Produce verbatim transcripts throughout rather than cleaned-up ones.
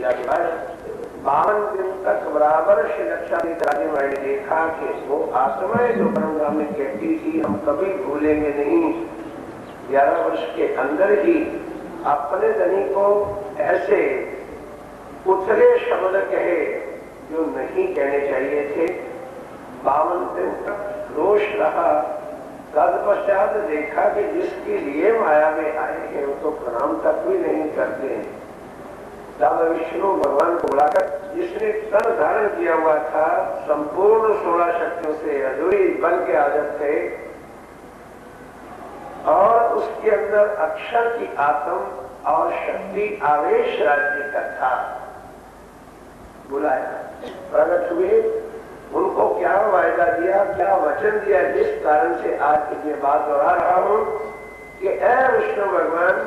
लीला के बाद बावन दिन तक बराबर श्री लक्षाधिकारी ने देखा कि वो आसमय जो परमधाम में कहती थी हम कभी भूलेंगे नहीं। ग्यारह वर्ष के अंदर ही अपने धनी को ऐसे उथले शब्द कहे जो नहीं कहने चाहिए थे। बावन दिन तक रोष रहा। तत्पश्चात देखा कि जिसके लिए माया में आए हैं वो तो प्रणाम तक भी नहीं करते हैं। तब विष्णु भगवान को बुलाकर जिसने तन धारण किया हुआ था संपूर्ण सोलह शक्तियों से अधूरी बल के आदत थे और उसके अंदर अक्षर की आत्म और शक्ति आवेश राज्य का था, बुलाया, प्रकट हुए। उनको क्या वायदा दिया, क्या वचन दिया, जिस कारण से आज की बात दोहरा रहा हूं कि ऐ विष्णु भगवान,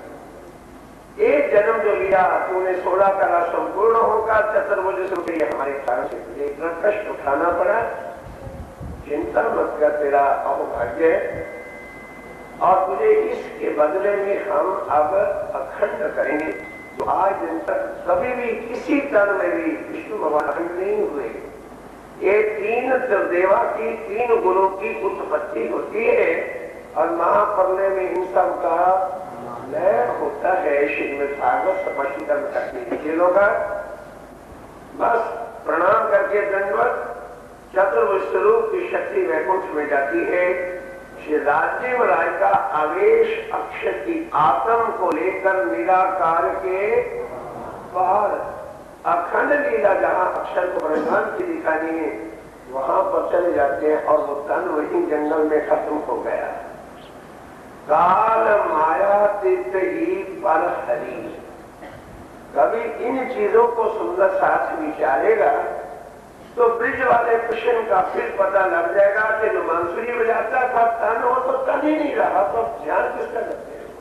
एक जन्म जो लिया तूने सोलह कला संपूर्ण होगा, चतुर्भुज से हमारे कारण से इतना कष्ट उठाना पड़ा, चिंता मत कर, तेरा अहोभाग्य और तुझे इसके बदले में हम अब अखंड करेंगे। तो आज दिन तक कभी भी किसी तन में भी विष्णु भगवान अखंड नहीं हुए। ये तीन देवा की तीन गुणों की उत्पत्ति होती है और महाप्रलय में इन सब का लय होता है। श्रीमद् भागवत स्पष्टीकरण करके लोग बस प्रणाम करके दंडवत चतुर्भुज स्वरूप की शक्ति वैकुंठ में जाती है। श्री राजीव राय का आवेश अक्षर की आत्म को लेकर निराकार के बाहर अखंड लीला जहां अक्षर को प्रधान की दिखानी है वहां पर चले जाते हैं और वो तन वही जंगल में खत्म हो गया। काल माया तीर्थ ही पर हरि। कभी इन चीजों को सुंदर साथ विचारेगा तो ब्रिज वाले कृष्ण का फिर पता लग जाएगा कि जो बांसुरी बजाता था तन हो तो तन ही नहीं रहा, तो ध्यान किसका करते हैं?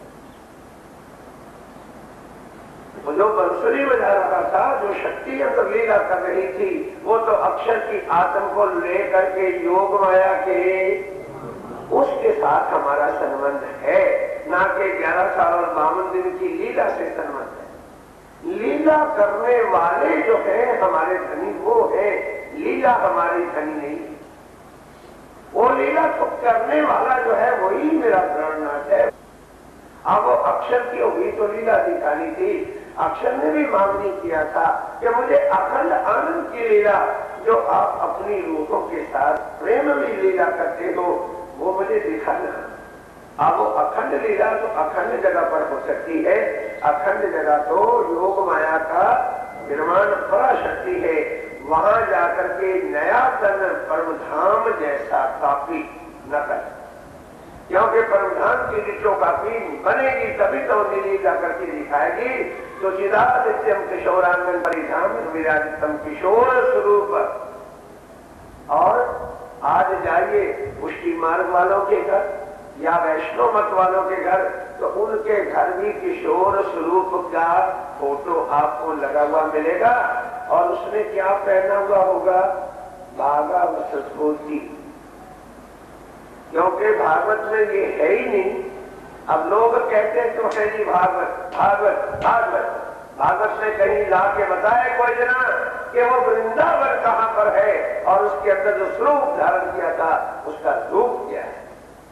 वो जो बांसुरी बजा रहा था, जो शक्ति अंदर लीला कर रही थी, वो तो अक्षर की आत्म को लेकर के योग माया के उसके साथ हमारा संबंध है, ना कि ग्यारह साल और बावन दिन की लीला से संबंध है। लीला करने वाले जो है हमारे धनी वो है, लीला हमारी धनी नहीं। वो लीला को करने वाला जो है वही मेरा प्राणनाथ है। अब वो अक्षर की हुई तो लीला दिखानी थी। अक्षर ने भी मांग नहीं किया था कि मुझे अखंड आनंद की लीला जो आप अपनी रूहों के साथ प्रेम में लीला करते हो वो मुझे दिखाना। अब वो अखंड लीला तो अखंड जगह पर हो सकती है। अखंड जगह तो योग माया का निर्माण पराशक्ति है। वहां जाकर के नया तन परमधाम जैसा काफी न कर, क्योंकि परमधाम की ऋचो काफी बनेगी तभी तो लीला करके दिखाएगी। तो चिदादित्यम किशोरांगन परिधाम विराजितम किशोर स्वरूप। और आज जाइए पुष्टि मार्ग वालों के घर या वैष्णव मत वालों के घर, तो उनके घर भी किशोर स्वरूप का फोटो आपको लगा हुआ मिलेगा और उसने क्या पहना हुआ होगा? भागा वसस्फूर्ति। क्योंकि भागवत में ये है ही नहीं। अब लोग कहते हैं तो है जी भागवत भागवत भागवत भागवत ने कहीं ला के बताया कोई जना कि वो वृंदावन कहां पर है और उसके अंदर जो स्वरूप धारण किया था उसका रूप क्या है?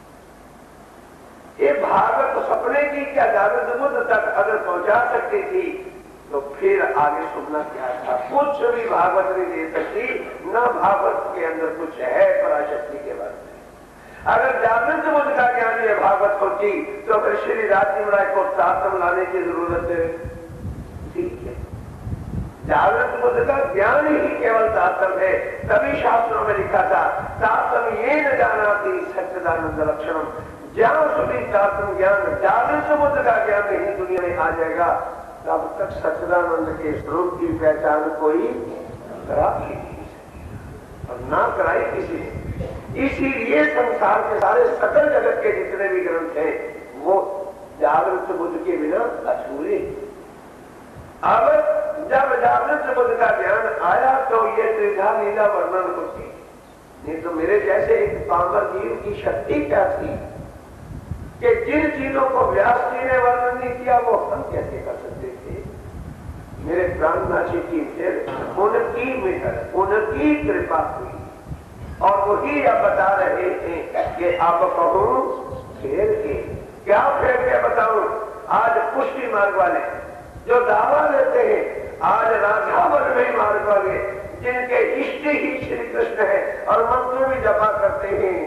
ये भागवत तो सपने की क्या जागृत बुद्ध तक अगर पहुंचा सकती थी तो फिर आगे सुनना क्या था? कुछ भी भागवत नहीं दे सकती, न भागवत के अंदर कुछ है पराशक्ति के बारे में। अगर जागृत बुद्ध का ज्ञान ये भागवत होती तो फिर श्री राजीव राय को सातम लाने की जरूरत है। ठीक है, जागृत बुद्ध का ज्ञान ही केवल सातम है। तभी शास्त्रों में लिखा था सातम ये न जाना थी सच्चिदानंद लक्षणम। ज्ञान सुधी सातम ज्ञान, जागृत बुद्ध का ज्ञान ही दुनिया में आ जाएगा तब तक सच्चिदानंद के स्वरूप की पहचान कोई करा और ना कराई किसी ने। इसीलिए संसार के सारे सकल जगत के जितने भी ग्रंथ हैं वो जागृत बुद्ध के बिना अधूरे। अब जब जागृत बुद्ध का ज्ञान आया तो ये त्रिधा लीला वर्णन होती, नहीं तो मेरे जैसे एक पामर जीव की शक्ति क्या थी कि जिन चीजों को व्यास जी ने वर्णन नहीं किया वो हम कैसे कर सकते थे? मेरे प्राणनाशी की फिर उनकी मेहर, उनकी कृपा हुई। और वही अब बता रहे हैं कि अब कहूं फेर के, क्या फेर के बताऊं? आज पुष्टि मार्ग वाले जो दावा देते हैं, आज राधावल्लभी मार्ग वाले जिनके इष्ट ही श्री कृष्ण है और मंत्र भी जपा करते हैं।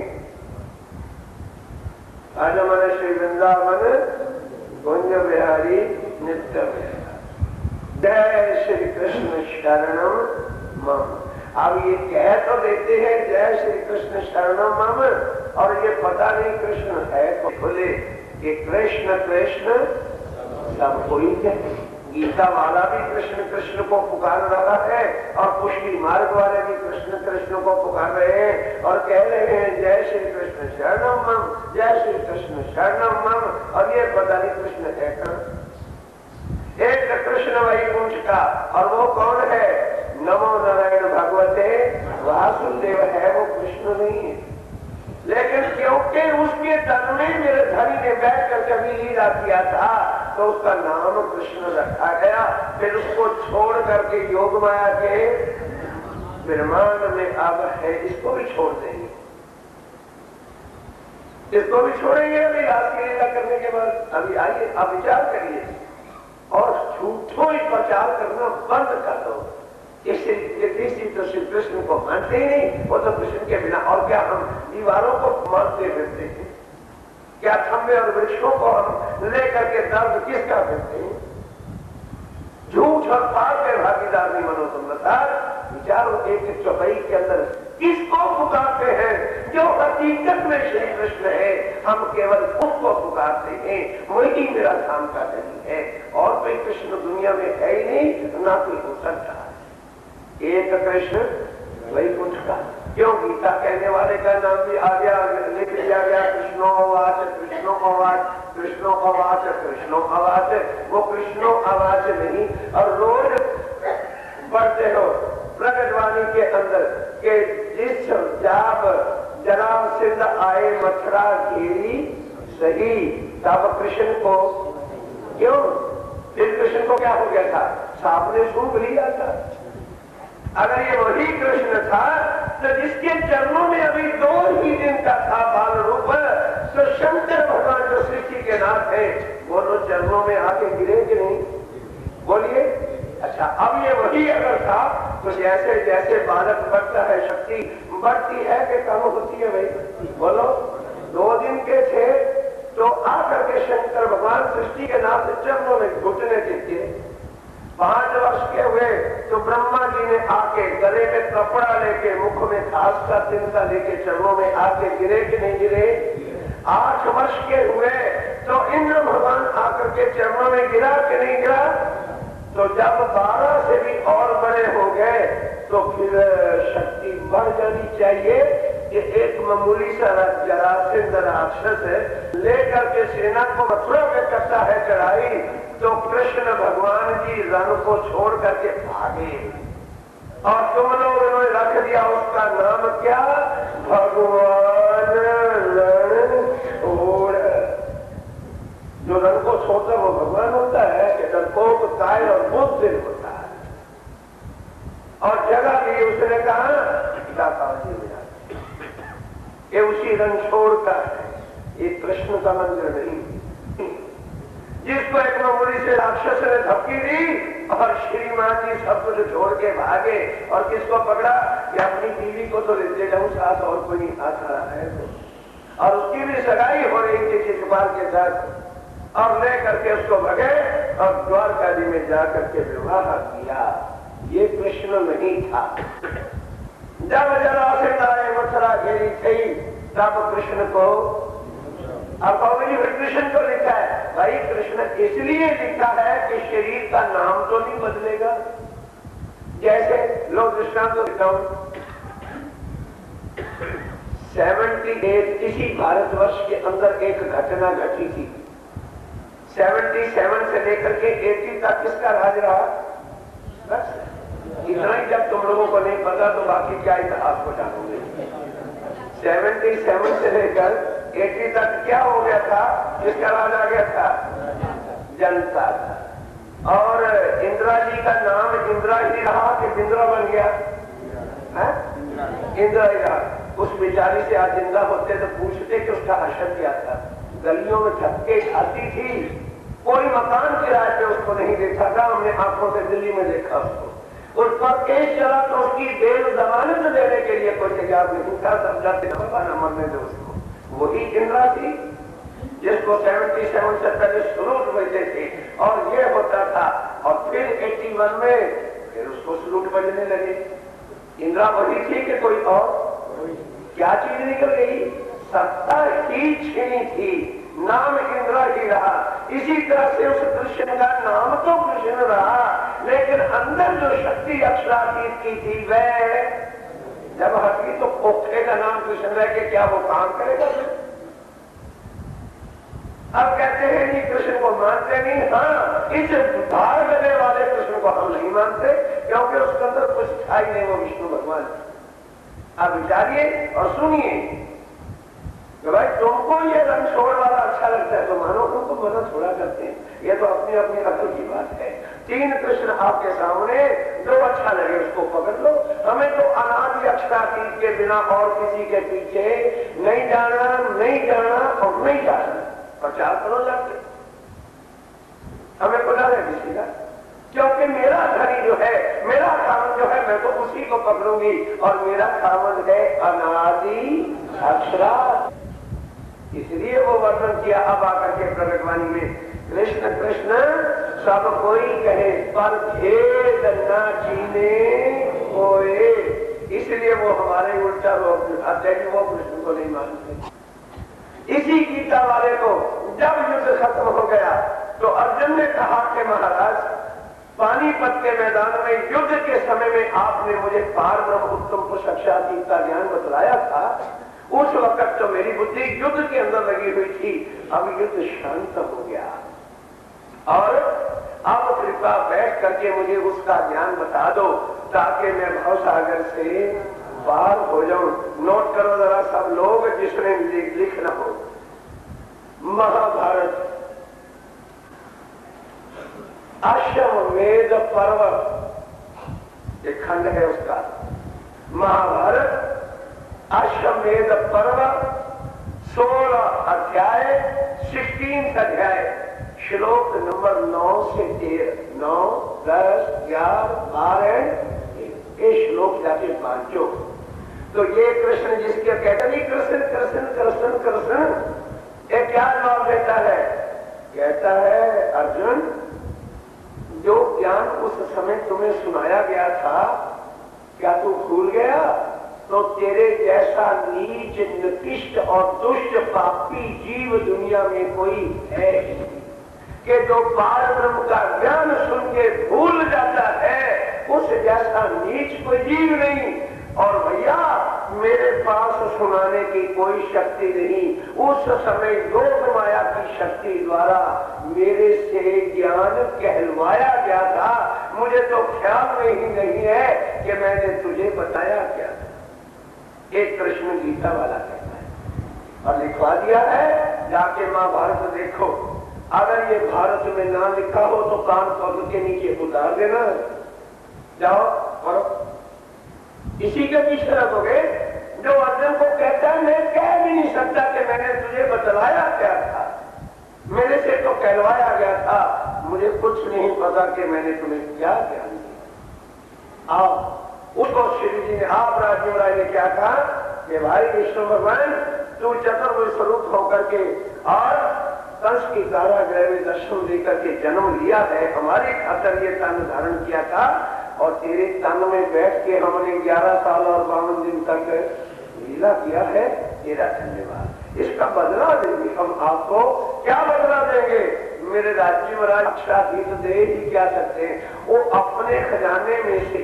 आज हमारे श्री वृंदावन कुंज बिहारी नित्य जय श्री कृष्ण शरणम मम। अब ये कह तो देते हैं जय श्री कृष्ण शरणम मम, और ये पता नहीं कृष्ण है तो बोले कि कृष्ण कृष्ण सब कोई कहे। गीता वाला भी कृष्ण कृष्ण को पुकार रहा है और पुष्टि मार्ग वाले भी कृष्ण कृष्ण को पुकार रहे हैं और कह रहे हैं जय श्री कृष्ण शरणम मम, जय श्री कृष्ण शरणम मम। और ये पता नहीं कृष्ण है कौन? एक कृष्ण वैकुंठ का, और वो कौन है? नमो नारायण भगवते वासुदेव है, वो कृष्ण नहीं है। लेकिन क्योंकि उसके तन में मेरे धनी ने बैठ कर कभी लीला किया था तो उसका नाम कृष्ण रखा गया। फिर उसको छोड़ करके योग माया के ब्रह्मांड में अब है, इसको भी छोड़ देंगे, इसको भी छोड़ेंगे अभी रात की लीला करने के बाद। अभी आइए अब विचार करिए और झूठों ही प्रचार करना बंद कर दो। किसी तो श्री कृष्ण को मानते ही नहीं, वो तो कृष्ण के बिना। और क्या हम दीवारों को मानते फिरते हैं? क्या खंबे और वृक्षों को हम लेकर के दर्द किसका फिरते हैं? झूठ और पाप के भागीदार नहीं बनो तुम बता। विचारो एक चौपाई के अंदर किसको पुकारते हैं? जो हकीकत में श्री कृष्ण है, हम केवल उसको पुकारते हैं। वही मेरा धाम का नहीं है, और कोई कृष्ण दुनिया में है ही नहीं, ना कोई हो सकता। एक कृष्ण वैकुंठ का। क्यों? गीता कहने वाले का नाम भी आ गया, लिख दिया गया कृष्णो अवाच, कृष्णो अवाच, कृष्णो अवाच, कृष्णो अवाच। वो कृष्णो अवाच नहीं। और रोज पढ़ते हो प्रकटवाणी के अंदर के जिस जाप जरासंध आए मथुरा घेरी सही, तब कृष्ण को क्यों? फिर कृष्ण को क्या हो गया था? सांप ने सूंघ लिया था। अगर ये वही कृष्ण था तो जिसके चरणों में अभी दो ही दिन का था बाल रूप, तो शंकर भगवान जो सृष्टि के नाथ है, वो तो चरणों में आके गिरे कि नहीं? बोलिए। अच्छा, अब ये वही अगर था तो जैसे जैसे बालक बढ़ता है, शक्ति बढ़ती है कि कम होती है? भाई बोलो। दो दिन के थे तो आकर के शंकर भगवान सृष्टि के नाथ चरणों में घुटने टिके। पांच वर्ष के हुए तो ब्रह्मा जी ने आके गले में कपड़ा लेके, मुख में घास का तिनका लेके चरणों में आके गिरे कि नहीं गिरे? आठ वर्ष के हुए तो इंद्र भगवान आकर के चरणों में गिरा कि नहीं गिरा? तो जब बारह से भी और बड़े हो गए तो फिर शक्ति बढ़ जानी चाहिए कि एक मामूली सा जरासंध राक्षस लेकर के सेना को मथुरा में करता है चढ़ाई, तो कृष्ण भगवान जी रण को छोड़ करके भागे और तुम लोगों ने रख दिया उसका नाम क्या? भगवान रणछोड़। जो रण को छोड़ता वो भगवान होता है कि डरपोक कायल और बुद्धिल होता है। और जगह भी उसने कहा ये उसी रणछोड़ का है, ये कृष्ण का मंदिर नहीं। जिसको एक मामूली से राक्षस ने धमकी दी और श्रीमान जी सब कुछ छोड़ के भागे, और किसको पकड़ा? या अपनी बीवी को तो लेते जाऊं साथ, और कोई नहीं हाथ आ रहा है तो। और उसकी भी सगाई हो रही थी शिशुपाल के साथ, और ले करके उसको भगे और द्वारकाधी में जाकर के विवाह किया। ये कृष्ण नहीं था। जब जरासंध आए मथुरा घेरी थी, तब कृष्ण को, अब कृष्ण को लिखा है भाई, कृष्ण इसलिए लिखा है कि शरीर का नाम तो नहीं बदलेगा। जैसे लोग दृष्टांत तो लिखा हूं, सेवेंटी एट इसी भारतवर्ष के अंदर एक घटना घटी थी। सेवेंटी सेवन से लेकर के एटी तक किसका राज रहा? बस इतना ही। जब तुम लोगों को नहीं पता तो बाकी क्या इतिहास को जानोगे। सेवेंटी सेवन से लेकर एटी तक क्या हो गया था? किसका राज आ गया था? जनता था। और इंदिरा जी का नाम इंदिरा ही रहा कि बिंद्रा बन गया है? इंदिरा ही रहा। उस बेचारी से आज जिंदा होते तो पूछते कि उसका हशर क्या था। गलियों में धक्के खाती थी, कोई मकान किराए पे उसको नहीं देखा था, हमने आंखों से दिल्ली में देखा उसको। उस पर केस चला तो उसकी बेल जमानत देने के लिए कोई तैयार नहीं था, समझाते न मरने दो उसको। वही इंदिरा थी जिसको सतहत्तर से पहले सलूट बजते थे और ये होता था, और फिर इक्यासी में फिर उसको सलूट बजने लगे। इंदिरा वही थी कि कोई और? क्या चीज निकल गई? सत्ता ही छीनी थी, नाम इंदिरा ही रहा। इसी तरह से उस कृष्ण का नाम तो कृष्ण रहा, लेकिन अंदर जो शक्ति अक्षरातीत की थी वह जब हटी तो खोखे का नाम कृष्ण रह के क्या वो काम करेगा? अब कहते हैं जी कृष्ण को मानते नहीं। हाँ, इस भार देने वाले कृष्ण को हम नहीं मानते क्योंकि उसके अंदर कुछ था ही नहीं, वो विष्णु भगवान। आप विचारिए और सुनिए कि भाई तुमको ये रंग छोड़ वाला अच्छा लगता है तो मानो, तुमको मना थोड़ा करते हैं, ये तो अपनी अपनी अकल की बात है। तीन कृष्ण आपके सामने, जो अच्छा लगे उसको पकड़ लो। हमें तो अनादि अक्षरातीत के बिना और किसी के पीछे नहीं जाना, नहीं जाना और नहीं जाना। प्रचार करो जाके, हमें बुला रहे किसी का, क्योंकि मेरा धनी जो है, मेरा खामन जो है, मैं तो उसी को पकड़ूंगी और मेरा खामन है अनादि अक्षरा। इसलिए वो वर्णन किया अब आकर के प्रकटवाणी में, कृष्ण कृष्ण सब कोई कहे पर भेद न चीने कोई। इसलिए वो हमारे उल्टा रोक दिखाते हैं, वो कृष्ण को नहीं मानते। इसी गीता वाले को जब युद्ध खत्म हो गया तो अर्जुन ने कहा कि महाराज, पानीपत के मैदान में युद्ध के समय में आपने मुझे पार ब्रह्म उत्तम पुरुष साक्षात्कार का ज्ञान बतलाया था। उस वक्त तो मेरी बुद्धि युद्ध के अंदर लगी हुई थी, अब युद्ध शांत हो गया और अब कृपा बैठ करके मुझे उसका ज्ञान बता दो ताकि मैं भवसागर से पार हो जाऊं। नोट करो जरा सब लोग जिसने लिखना हो। महाभारत अश्वमेध पर्व एक खंड है उसका। महाभारत अश्वमेध पर्व सोलह अध्याय, सोलह अध्याय, श्लोक नंबर नौ से तेरह, नौ दस ग्यारह बारह ये श्लोक जाके पांचों। तो ये कृष्ण जिसके कहते नहीं कृष्ण कृष्ण कृष्ण कृष्ण, ये क्या जवाब देता है? कहता है अर्जुन, जो ज्ञान उस समय तुम्हें सुनाया गया था क्या तू भूल गया? तो तेरे जैसा नीच निकृष्ट और दुष्ट पापी जीव दुनिया में कोई है कि जो पार ब्रह्म का ज्ञान सुन के भूल जाता है, उस जैसा नीच कोई जीव नहीं। और भैया मेरे पास सुनाने की कोई शक्ति नहीं, उस समय योग माया की शक्ति द्वारा मेरे से ज्ञान कहलवाया गया था। मुझे तो ख्याल में ही नहीं है कि मैंने तुझे बताया क्या था। एक कृष्ण गीता वाला कहता है और लिखवा दिया है, जाके महाभारत देखो। अगर ये भारत में ना लिखा हो तो कान पग के नीचे उतार देना, जाओ करो। इसी के पीछे रखोगे जो अर्जुन को कहता है मैं कह भी नहीं सकता कि मैंने तुझे बतलाया क्या था, मेरे से तो कहलवाया गया था, मुझे कुछ नहीं पता कि मैंने तुम्हें क्या ज्ञान दिया। आप उसको श्री जी ने, आप राजीव राय ने क्या कहा कि भाई विष्णु भगवान तू चतुर्भुज स्वरूप होकर के और कंस की कारागृह में दर्शन देकर के जन्म लिया है, हमारे खातर ये तन धारण किया था और तेरे तन में बैठ के हमने ग्यारह साल और बावन दिन तक लीला किया है। तेरा धन्यवाद, इसका बदला देंगे हम आपको। क्या बदला देंगे? मेरे राज्य महाराज अक्षराधीश दे ही क्या सकते हैं, वो अपने खजाने में से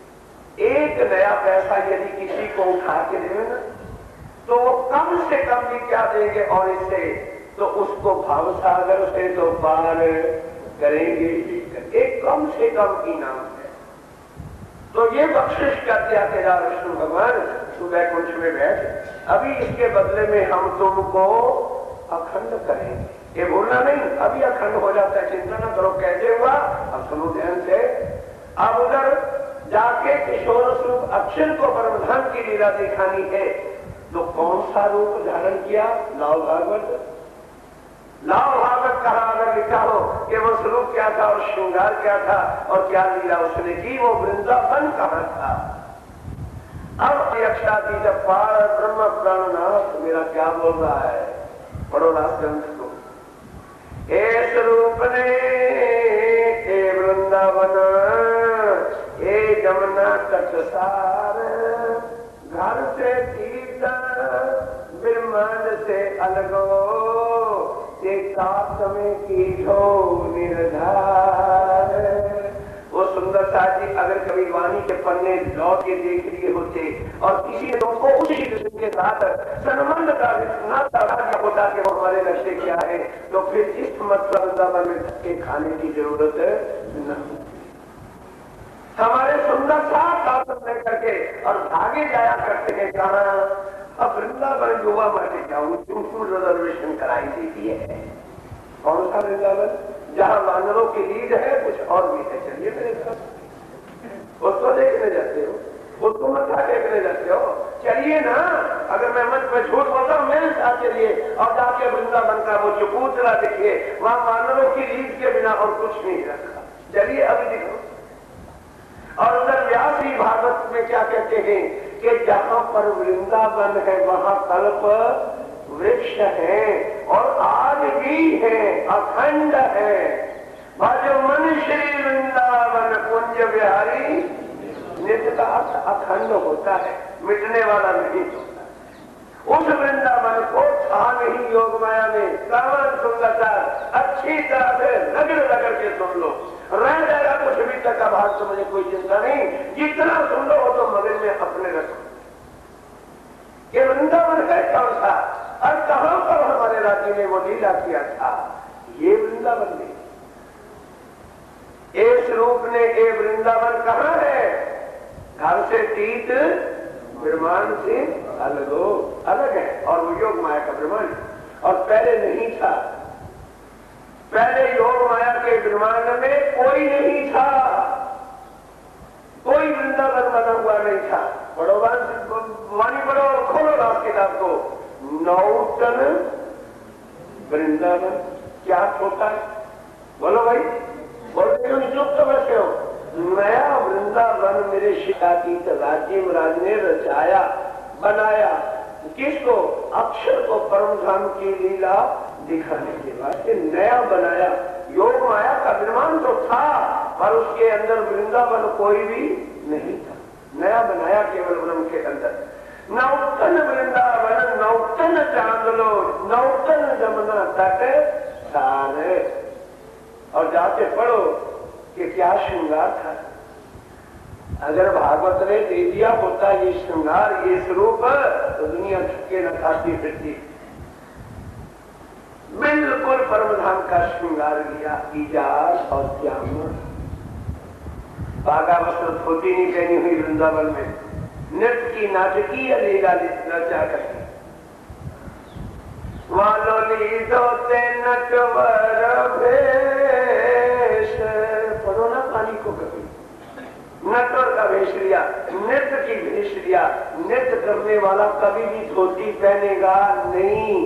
एक नया पैसा यदि किसी को उठा के देवे ना तो वो कम से कम भी क्या देंगे, और इससे तो उसको भावसागर से तो पार करेंगे। एक कम से कम इनाम है। तो ये बख्शिश कर दिया तेरा विष्णु भगवान, सुबह कुंज में बैठ, अभी इसके बदले में हम तुमको अखंड करेंगे। ये भूलना नहीं, अभी अखंड हो जाता है। चिंता न करो कैसे हुआ, अब सुनो ध्यान से। अब उधर जाके किशोर स्वरूप अक्षर को परमधाम की लीला दिखानी है, तो कौन सा रूप धारण किया? लाओ भागवत, लाओ भागवत कहा अगर लिखा हो कि वो स्वरूप क्या था और श्रृंगार क्या था और क्या लीला उसने की, वो वृंदावन कहां था। अब यक्षाती जब पार ब्रह्म प्राणनाथ, मेरा क्या बोल रहा है, पढ़ो रास ग्रंथ को। ए स्वरूप ने ए वृंदावन ए जमुना तट सार, घर से तीर्थ ब्रह्मांड से अलगो, में की हो निर्धार। वो सुंदर साथी अगर कभी वाणी के पन्ने लौट के देख लिए होते और किसी ने उनको उसी किस्म के साथ संबंध का नाता होता कि वो हमारे लक्ष्य क्या है, तो फिर इस मतलब में धक्के खाने की जरूरत न। हमारे सुंदर साथ शासन में करके और भागे जाया करते हैं कहा, अब वृंदावन युवा माटे जाऊं, क्यों रिजर्वेशन कराई देती है। कौन सा वृंदावन? जहां वानरों की लीड है, कुछ और भी है। चलिए मेरे साथ, उसको देखने जाते हो, उसको मथा देखने जाते हो, चलिए ना। अगर मैं मंच में झूठ बोलता हूँ, मेरे साथ चलिए और जाके वृंदावन का वो चुपूतला देखिए, वहां वानरों की लीड के बिना और कुछ नहीं रखा। चलिए अभी दिखो। और उधर व्यास जी भागवत में क्या कहते हैं कि जहां पर वृंदावन है वहां कल्प वृक्ष है और आज भी है, अखंड है। भजो मन श्री वृंदावन कुंज बिहारी, नित्य का अर्थ अखंड होता है, मिटने वाला नहीं होता। उस वृंदावन को था नहीं योग माया में, कवन सुंदरता, अच्छी तरह से रगड़ रगड़ के सुन लो, रह जाएगा कुछ भी तक का भाग, तो मुझे कोई चिंता नहीं। जितना सुन लो वो तो मगज में अपने रखो। ये वृंदावन है कौन सा और कहां पर हमारे राज्य ने वो लीला किया था, ये वृंदावन ने। इस रूप ने ये वृंदावन कहां है? घर से तीत ब्रह्मांड से अलग हो, अलग है। और वो योग माया का ब्रह्मांड, और पहले नहीं था। पहले योग माया के ब्रह्मांड में कोई नहीं था, कोई वृंदावन बना हुआ नहीं था। पढ़ो वाणी पढ़ो, खोलो रास किताब को। नौतन वृंदावन क्या होता है? बोलो भाई, बोलते हो चुप तो बैठे हो। नया वृंदावन मेरे शिकातीत राज्य महाराज ने रचाया, बनाया। किसको? अक्षर को परम धाम की लीला दिखाने के वास्ते नया बनाया। योग माया का निर्माण तो था पर उसके अंदर वृंदावन कोई भी नहीं था, नया बनाया केवल ब्रह्म के अंदर। नौतन वृंदावन नौतन चांदलो, नौतन जमुना तट सारे। और जाके पढ़ो कि क्या श्रृंगार था। अगर भागवत ने दे दिया होता ये श्रृंगार, ये स्वरूप, तो दुनिया छुके न खाती फिरती। बिल्कुल परमधाम का श्रृंगार लिया, इजाज और जामुन। बागा वस्त्र धोती नहीं पहनी हुई वृंदावन में, नृत्य की नाटकीय लीला रचा करती। वालोली धोते नटवर भेष, पढ़ो ना पानी को कभी। नटवर का भेष लिया, नृत्य की भेष लिया। नृत्य करने वाला कभी भी धोती पहनेगा नहीं।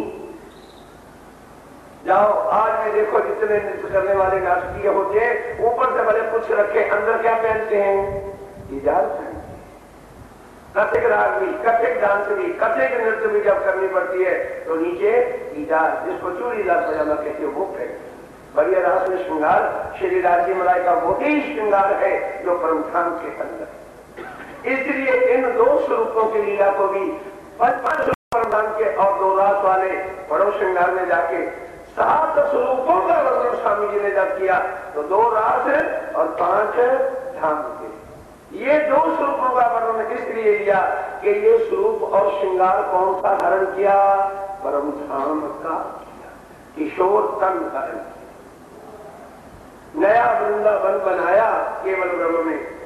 जाओ आज में देखो जितने नृत्य करने वाले नाटकीय होते हैं, ऊपर से भले कुछ रखे, अंदर क्या पहनते हैं? इजाज पहनते हैं। कथक राग भी, कथक डांस भी, कथक नृत्य भी जब करनी पड़ती है तो नीचे इजाज, जिसको चूड़ीदार पजामा कहते हो, वो पहनते। बढ़िया रास में श्रृंगार श्री राजी मलाई का वही श्रृंगार है जो परमधाम के अंदर। इसलिए इन दो स्वरूपों की लीला को भी पांच परमधाम के और दो रास वाले बड़ो श्रृंगार में जाके सात स्वरूपों का वर्णन स्वामी जी ने जब किया तो दो रास और पांच धाम के। ये दो स्वरूपों का वर्णन इसलिए लिया कि ये स्वरूप और श्रृंगार कौन सा धारण किया? परम धाम का किशोर तन धारण किया। नया वृंदावन बनाया केवल ब्रह्म में।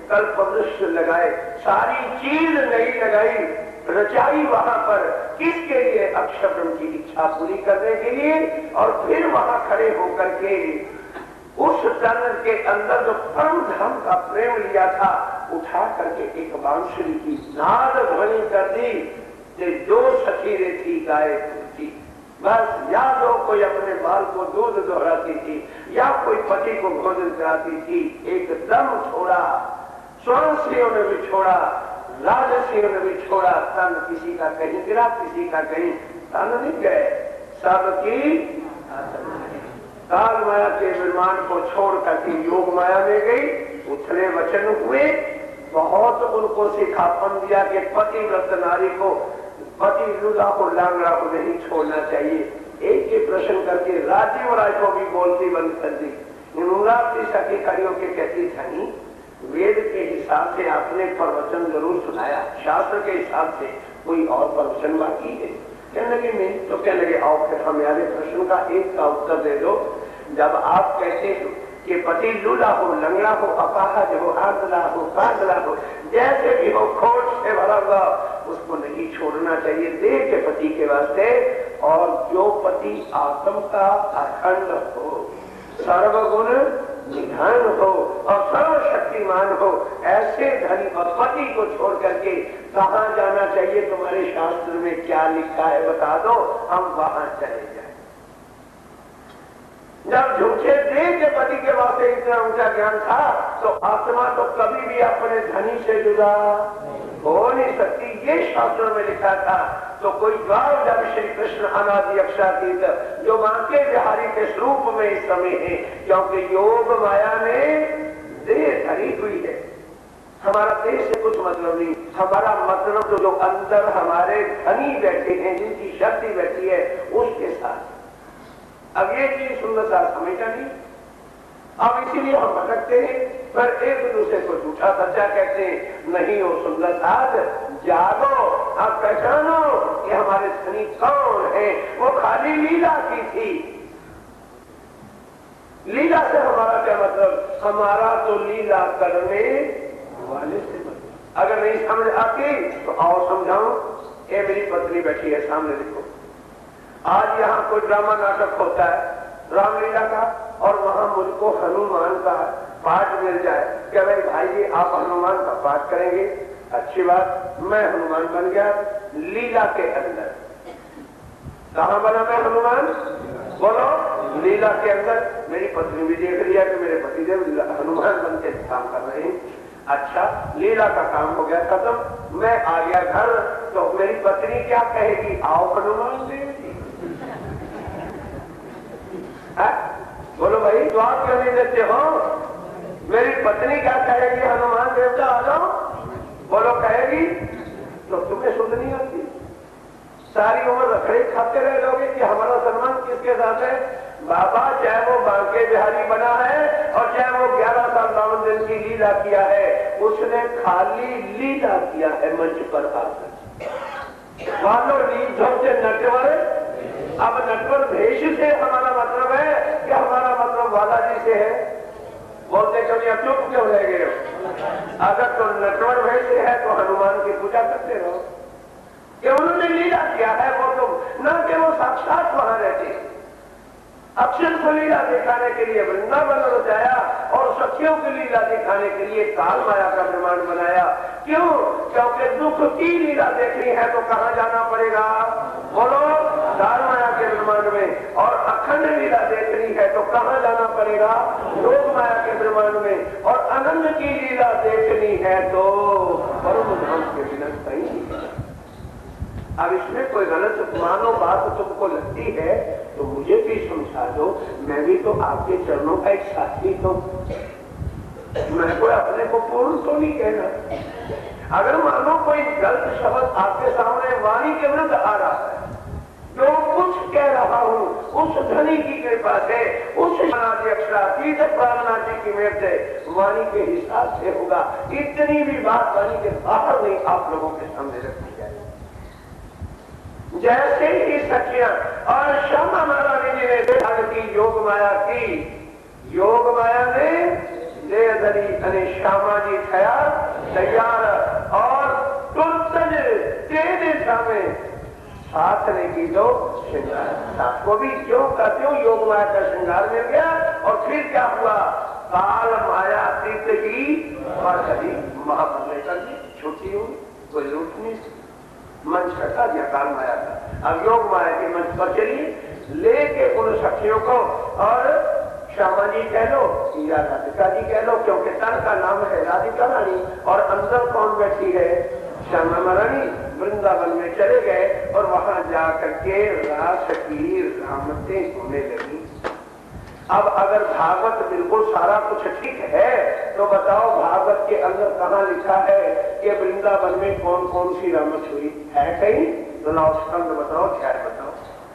कल्प वृक्ष लगाए, सारी चीज नई लगाई, रचाई वहां पर किसके लिए? अक्षय ब्रह्म की इच्छा पूरी करने के लिए। और फिर वहां खड़े होकर के उस तन के अंदर जो परम धाम का प्रेम लिया था, उठा करके एक बांसुरी की नाद ध्वनि कर दी कि जो सखीरे थी गाय थी। बस या तो कोई अपने बाल को दूध दोहराती थी या कोई पति को भोजन कराती थी, एकदम छोड़ा। स्वयंसियों ने भी छोड़ा, राजसियों ने भी छोड़ा। तन किसी का कहीं गिरा, किसी का कहीं। तन नहीं गए, सबकी काल माया के विमान को छोड़ करके योग माया में गई। उथले वचन हुए, बहुत उनको सिखापन दिया कि पतिव्रत नारी को, पति लूला को, लांगड़ा को नहीं छोड़ना चाहिए। एक ही प्रश्न करके राजीव राय को भी बोलती बंद कर दी। अपनी सखी खड़ियों के कहती थी, वेद के हिसाब से आपने प्रवचन जरूर सुनाया, शास्त्र के हिसाब से कोई और प्रवचन बाकी है? कहने लगे नहीं। तो कहने लगे आओ फिर हमारे प्रश्न का एक का उत्तर दे दो। जब आप कहते हो कि पति लूला हो, लंगड़ा हो, अपाहज हो, आंधला हो, कांधला हो, जैसे भी हो, खोट से भरा हुआ, उसको नहीं छोड़ना चाहिए देह के पति के वास्ते। और जो पति आत्म का अखंड हो, सर्वगुण निधान हो और सर्वशक्तिमान हो, ऐसे धनी और पति को छोड़ करके कहाँ जाना चाहिए? तुम्हारे शास्त्र में क्या लिखा है बता दो, हम वहां चले जाए। जब झूठे देह के पति के वास्ते इतना ऊंचा ज्ञान था, तो आत्मा तो कभी भी अपने धनी से जुदा हो नहीं सकती, ये शास्त्रों में लिखा था। तो कोई द्वार जब श्री कृष्ण अनादि अक्षरातीत जो बांके बिहारी के स्वरूप में इस समय है, क्योंकि योग माया ने देह धरी हुई है। हमारा देह से कुछ मतलब नहीं, हमारा मतलब तो जो अंदर हमारे धनी बैठे हैं, जिनकी शक्ति बैठी है, उसके साथ। अब ये चीज सुंदरता समझा नहीं, अब इसीलिए हम भटकते हैं, पर एक दूसरे को झूठा सच्चा कहते हैं। नहीं हो सुंदरता, जागो, अब पहचानो कि हमारे धनी कौन है। वो खाली लीला की थी। लीला से हमारा क्या मतलब? हमारा तो लीला करने वाले से मतलब। अगर नहीं समझ आती तो आओ समझाऊं। ये मेरी पत्नी बैठी है सामने, देखो। आज यहाँ कोई ड्रामा नाटक होता है रामलीला का, और वहां मुझको हनुमान का पाठ मिल जाए कि भाई भाई जी आप हनुमान का पाठ करेंगे, अच्छी बात, मैं हनुमान बन गया। लीला के अंदर कहां बना मैं हनुमान? बोलो, लीला के अंदर। मेरी पत्नी भी देख रही है कि मेरे पतिदेव हनुमान बन के काम कर रहे हैं। अच्छा, लीला का काम हो गया खत्म, मैं आ गया घर, तो मेरी पत्नी क्या कहेगी? आओ हनुमान देव जी। बोलो भाई, तो आप क्यों नहीं देते हो? मेरी पत्नी क्या कहेगी? हनुमान देवता आ जाओ। बोलो कहेगी तो तुम्हें सुध नहीं आती। सारी उम्र रखड़े खाते रह लोगे कि हमारा सम्मान किसके साथ है? बाबा, चाहे वो बांके बिहारी बना है और चाहे वो ग्यारह साल बावन दिन की लीला किया है, उसने खाली लीला किया है मंच पर आकर। मानो लीधों से नटवर, अब नटवर भेष से हमारा मतलब है कि हमारा मतलब बालाजी से है। बोलते क्यों नहीं? अब चुप क्यों रह गए हो? अगर तो नटवर भेष से है तो हनुमान की पूजा करते रहो कि उन्होंने लीला किया है। वो तो न कि वो साक्षात वहां रहते, अक्षर को लीला दिखाने के लिए वृंदावन रचाया और सखियों की लीला दिखाने के लिए काल माया का ब्रह्मांड बनाया। क्यों? क्योंकि दुख की लीला देखनी है तो कहां जाना पड़ेगा? बोलो, काल माया के ब्रह्मांड में। और अखंड लीला देखनी है तो कहां जाना पड़ेगा? योग माया के ब्रह्मांड में। और अनंत की लीला देखनी है तो परम धाम के बिना कहीं नहीं। अब इसमें कोई गलत मानो बात तुमको लगती है तो मुझे भी समझा दो, मैं भी तो आपके चरणों का एक साथी तो। मैं कोई अपने को पूर्ण तो नहीं कहना। अगर मानो कोई गलत शब्द आपके सामने वाणी के विरुद्ध आ रहा है, जो कुछ कह रहा हूं उस धनी की कृपा से, उस अक्षरातीत प्राणनाथ जी की मेहर से वाणी के हिसाब से होगा। इतनी भी बात वाणी के बाहर नहीं आप लोगों के सामने रखी जाए। जैसे ही सखियां और श्यामा महारानी जी ने देखा की योग माया की, योग माया ने दे धरी अने श्यामा जी थया तैयार और तुरंत तेरे सामने साथ ने की दो श्रृंगार साथ को भी क्यों का क्यों योग माया का श्रृंगार मिल गया। और फिर क्या हुआ, काल माया तीर्थ की और कभी महापुण्य कर दी छुट्टी हुई, कोई लूट नहीं, मंच हटा दिया काल माया का। अब योग माया के मंच पर चलिए लेके उन सखियों को, और श्यामा जी कह लो या राधिका जी कह लो, क्योंकि तन का नाम है राधिका रानी और अंदर कौन बैठी है श्यामा महारानी। वृंदावन में चले गए और वहां जाकर के रास की रामतें होने लगी। अब अगर भागवत बिल्कुल सारा कुछ ठीक है तो बताओ भागवत के अंदर कहाँ लिखा है कि वृंदावन में कौन कौन सी रामत हुई है कहीं? तो लाओ स्कंद बताओ, ध्यान बताओ।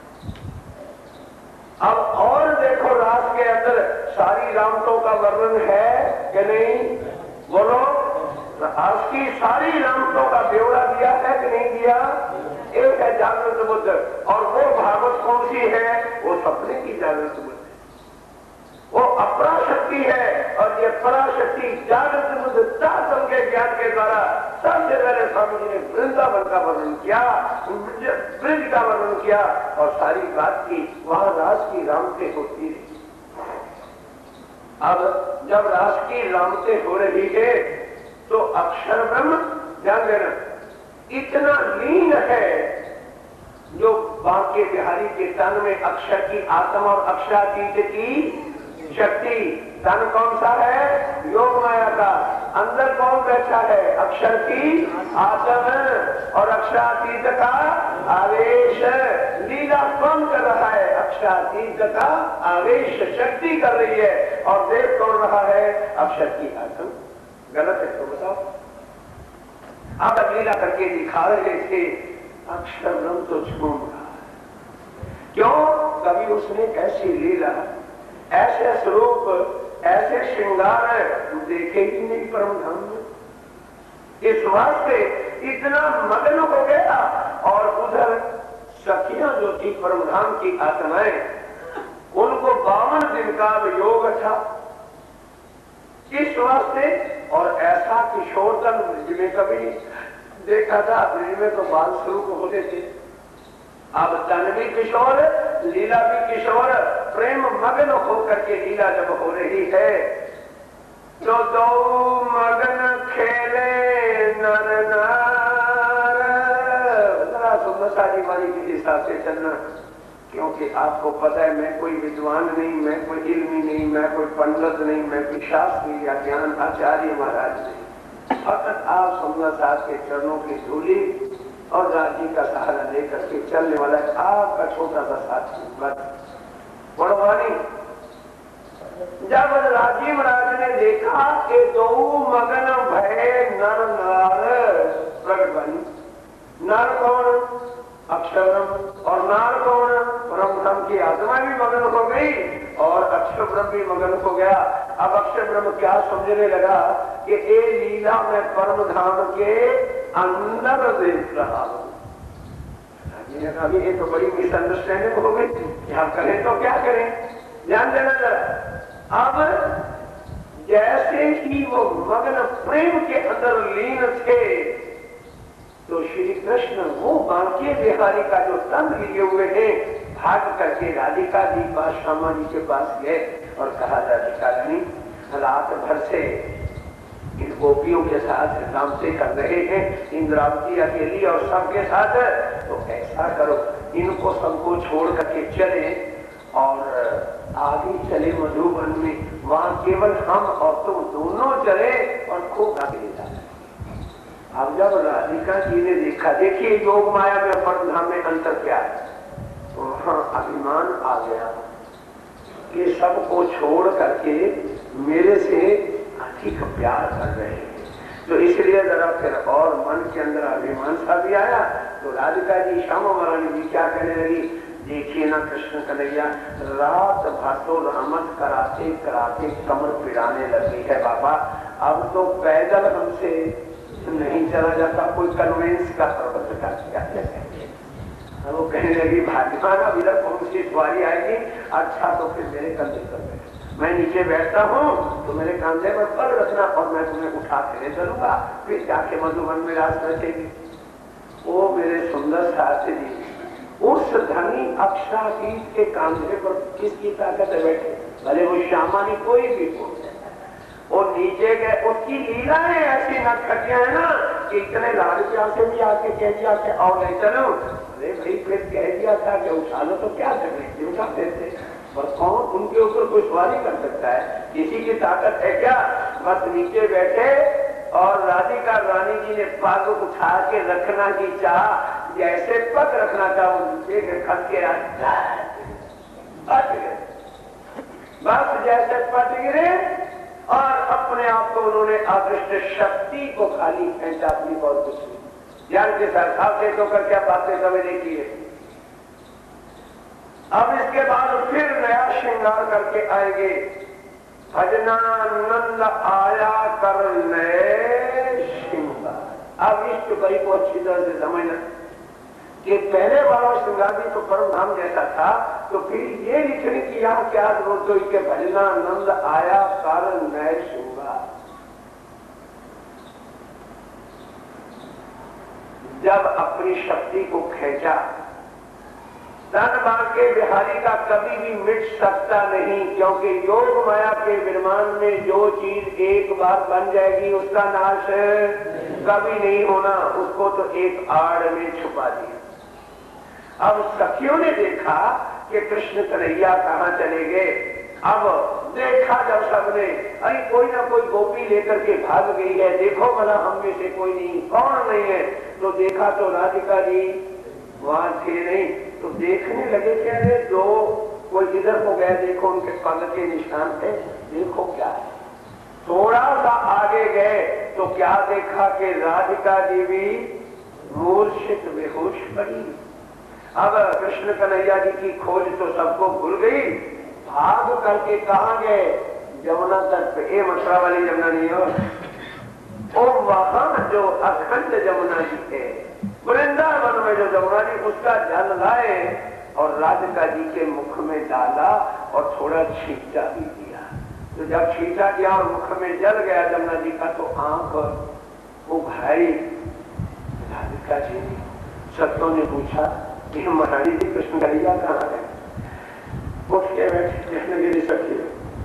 अब और देखो रास के अंदर सारी रामतों का वर्णन है कि नहीं? बोलो, रास की सारी रामतों का ब्यौरा दिया है कि नहीं दिया? एक है जागृत बुद्ध, और वो भागवत कौन सी है? वो सपने की जागृत बुद्ध, वो अपरा शक्ति है। और ये पराशक्ति जागृत बुद्ध तात्म के ज्ञान के द्वारा सबसे पहले स्वामी जी ने वृंदावन का वर्णन किया, ब्रज का वर्णन किया और सारी बात की वहां रास की रामतें होती रही। अब जब रास की रामतें हो रही है तो अक्षर ब्रह्म ध्यान देना इतना लीन है, जो बांके बिहारी के तन में अक्षर की आत्मा और अक्षरातीत की शक्ति, तन कौन सा है? योग माया का। अंदर कौन बैठा है? अक्षर की आत्मा और अक्षरातीत का आवेश। लीला कौन कर रहा है? अक्षरातीत का आवेश शक्ति कर रही है, और देव कौन रहा है? अक्षर की आत्मा। गलत है तो बताओ। अब लीला करके दिखा रहे थे, अक्षर ब्रह्म तो झूम रहा है। क्यों? कभी उसने कैसी लीला, ऐसे स्वरूप, ऐसे श्रृंगार देखे ही नहीं परम धाम में। इस वास्ते इतना मग्न हो गया। और उधर सखियां जो थी परम धाम की आत्माएं, उनको बावन दिन का योग था इस वास्ते। और ऐसा किशोरतन ब्रज में कभी देखा था? ब्रज में तो बाल स्वरूप होते थे, अब तन भी किशोर, लीला भी किशोर। प्रेम मग्न होकर के लीला जब हो रही है तो दो मगन खेले नर नार। जरा सुंदरता जी वाली के हिसाब से चलना, क्योंकि आपको पता है मैं कोई विद्वान नहीं, मैं कोई इल्मी नहीं, मैं कोई पंडित नहीं, मैं कोई शास्त्री या ज्ञान आचार्य महाराज नहीं। फकत आप सुंदरता के चरणों की धूली और राज्य का सहारा लेकर के चलने वाला है आपका छोटा सा साथी बस बड़वानी। जब राजीव राज ने देखा कि दो मगन भय नर नार प्रकट बनी, नर कौन? अक्षर और नार कौन? परम ब्रह्म की आत्मा भी मगन हो गई और अक्षर ब्रह्म भी मगन हो गया। अब अक्षर ब्रह्म क्या समझने लगा कि ये लीला में परम धाम के अंदर देख रहा हूं। अभी ये तो बड़ी मिसअंडरस्टैंडिंग हो गई कि हम करें तो क्या करें? ध्यान देना जरा। अब जैसे ही वो मग्न प्रेम के अंदर लीन थे तो श्री कृष्ण वो बांके बिहारी का जो तन लिए हुए हैं भाग करके राधिका जी पास, श्यामा जी के पास गए और कहा, राधिका रानी रात भर से इन गोपियों के साथ रामते कर रहे हैं, इंद्रावती अकेली और सबके साथ, तो ऐसा करो इनको सबको छोड़ करके चले और आगे चले मधुबन में, वहां केवल हम और तुम दोनों चले और खूब आगे जाए। अब जब राधिका जी ने देखा, देखिए योग माया में परम धाम में अंतर क्या है, तो वहां अभिमान आ गया कि सबको छोड़ करके मेरे से अधिक प्यार कर रहे हैं। तो इसलिए जरा फिर और मन के अंदर अभिमान सा भी आया। तो राधिका जी, श्यामा महारानी जी क्या कहने लगी, देखिए ना कृष्ण कन्हैया रात भर तो रहमत कराते कराते कमर पिराने लगी है बाबा, अब तो पैदल हमसे नहीं चला जाता, कोई कन्वेंस का प्रबंध कर दिया। वो कहने लगी भाग्यवान अभी तक कौन सी सवारी आएगी, अच्छा तो फिर मेरे कंधे कर बैठे, मैं नीचे बैठता हूँ तो मेरे कंधे पर पग रखना और मैं तुम्हें उठा के ले चलूंगा, फिर जाके मधुबन में रास रचेगी। वो मेरे सुंदर शास्त्री जी, उस धनी अक्षरातीत के कांधे पर किसकी ताकत है बैठे, भले वो श्यामानी कोई भी हो। वो नीचे गए, उसकी लीलाएं ऐसी नटखटियां है ना कि इतने लाल प्यार से भी आके कह दिया कि और नहीं चलो। अरे भाई फिर कह दिया था कि उठा लो तो क्या करने, उठाते थे। पर कौन उनके ऊपर कोई सवारी कर सकता है, किसी की ताकत है क्या। बस नीचे बैठे और राधिका रानी जी ने पग उठा के रखना की चाह, जैसे पग रखना चाह वो नीचे के खस के पट गए। बस जैसे पट गिरे और अपने आप को उन्होंने अदृष्ट शक्ति को खाली फेंचा, अपनी बहुत कुछ यार के साथ सावचेत होकर क्या बातें समय देखिए। अब इसके बाद फिर नया श्रृंगार करके आएंगे। भजना नंद आया कर नए श्रृंगार। अब इस चुपाई को अच्छी तरह से समझना कि पहले वाला श्रृंगार भी तो परम धाम जैसा था, तो फिर ये लिखने की यहाँ क्या जरूरत हुई कि भजना नंद आया कर नए श्रृंगार। जब अपनी शक्ति को खींचा, तन बांके बिहारी का कभी भी मिट सकता नहीं, क्योंकि योग माया के विमान में जो चीज एक बार बन जाएगी उसका नाश कभी नहीं होना, उसको तो एक आड़ में छुपा दिया। अब सखियों ने देखा कि कृष्ण कन्हैया कहाँ चले गए। अब देखा जब सबने, अरे कोई ना कोई गोपी लेकर के भाग गई है, देखो भला हम में से कोई नहीं, कौन नहीं है। तो देखा तो राधिका जी वहां थे नहीं, तो देखने लगे कि अरे दो कोई इधर को गया, देखो उनके पग के निशान थे, देखो क्या है। थोड़ा सा आगे गए तो क्या देखा कि राधिका जी भी मूर्छित बेहोश पड़ी। अब कृष्ण कन्हैया जी की खोज तो सबको भूल गई, भाग करके कहाँ गए, जमुना तट पे। ए मथुरा वाली जमुना नहीं हो, और वहां जो अखंड जमुना जी थे, वृंदावन में जो जमुना जी, उसका जल लाए और राधिका जी के मुख में डाला और थोड़ा छींटा भी दिया। तो जब छींटा दिया और मुख में जल गया जमुना जी का, तो आंख उघारी। राधिका जी ने, सत्यों ने पूछा कि महारानी जी कृष्ण कन्हैया कहाँ है। उठ के बैठे कृष्णगिरी सखी,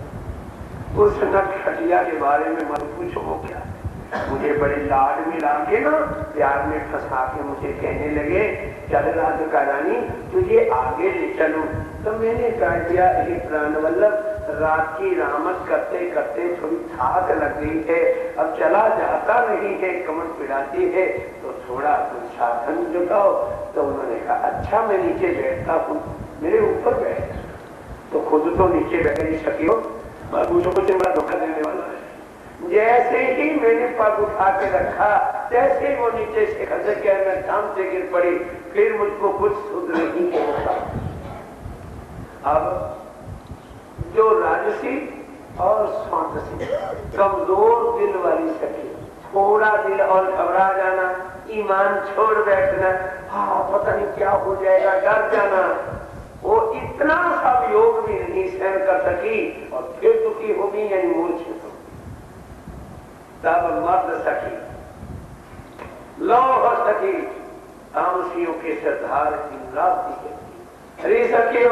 उस नटखटिया के बारे में मत पूछो वो क्या, मुझे बड़े लाड में लागे ना, प्यार में फंसा के मुझे कहने लगे चल राधिका रानी तुझे आगे ले चलूं। तो मैंने कह दिया हे प्राणवल्लभ, रात की रामत करते करते थोड़ी थाक लग गई है, अब चला जाता नहीं है, कमर पिड़ाती है, तो थोड़ा कुछ साधन जुटाओ। तो उन्होंने कहा अच्छा मैं नीचे बैठता हूँ, मेरे ऊपर बैठ। तो खुद तो नीचे बैठ नहीं सकी हो, बाबू को मुझे बड़ा धोखा देने वाला है। जैसे ही मैंने पग उठा के रखा, जैसे ही वो नीचे से खसे के मैं शाम से गिर पड़ी, फिर मुझको कुछ सुध नहीं होता। अब जो राजसी और स्वांतसी, कमजोर दिल वाली सखी, थोड़ा दिल और घबरा जाना, ईमान छोड़ बैठना, हाँ पता नहीं क्या हो जाएगा, डर जाना, वो इतना सब योग भी नहीं सहन कर सकी और फिर दुखी होगी यानी मूर्छित होगी। तब मर्द सखी, लौह सखी, तामसियों के सरदार की रात्रि के, अरे सखियों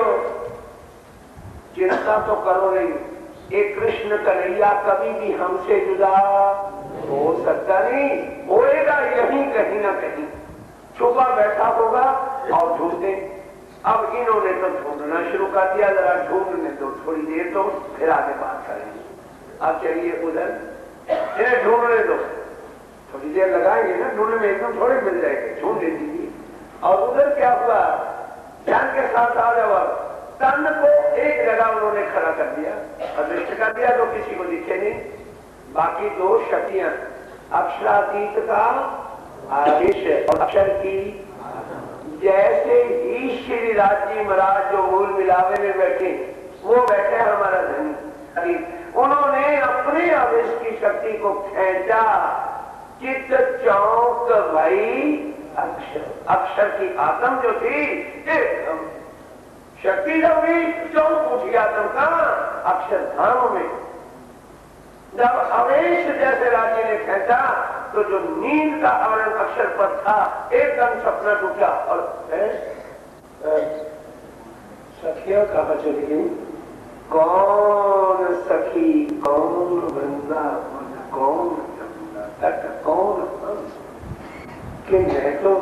चिंता तो करो नहीं, एक कृष्ण कन्हैया कभी भी हमसे जुदा हो सकता नहीं, होएगा यहीं कहीं ना कहीं, छुपा बैठा होगा और ढूंढे। अब इन्होंने तो ढूंढना शुरू कर दिया, जरा ढूंढने दो थोड़ी देर, तो फिर आगे बात करेंगे। अब चलिए उधर, इन्हें ढूंढने दो, थोड़ी देर लगाएंगे ना, ढूंढने में एकदम थोड़े मिल जाएंगे, ढूंढ दीजिए। और उधर क्या हुआ, ध्यान के साथ आ जाओ। तन को एक जगह उन्होंने खड़ा कर दिया, अदृष्ट कर दिया, तो किसी को दिखे नहीं। बाकी दो शक्तियां, अक्षरातीत का आदेश और अक्षर की, जैसे ही श्री राज जी महाराज जो मूल मिलावे में बैठे, वो बैठे हमारा धनी, उन्होंने अपने आवेश की शक्ति को खींचा, चित्त चौक भाई अक्षर, अक्षर की आत्म जो थी एकदम शक्ति जब हुई क्यों पूछी आत्म कहां? अक्षरधाम में। जब अवेश जैसे राजी ने खेचा तो जो नींद का आवरण अक्षर पर था एकदम सपना टूटा और सखियों कहां चली गई? कौन सखी, कौन वृंदावन, कौन तट, कौन हंस कि मैं तो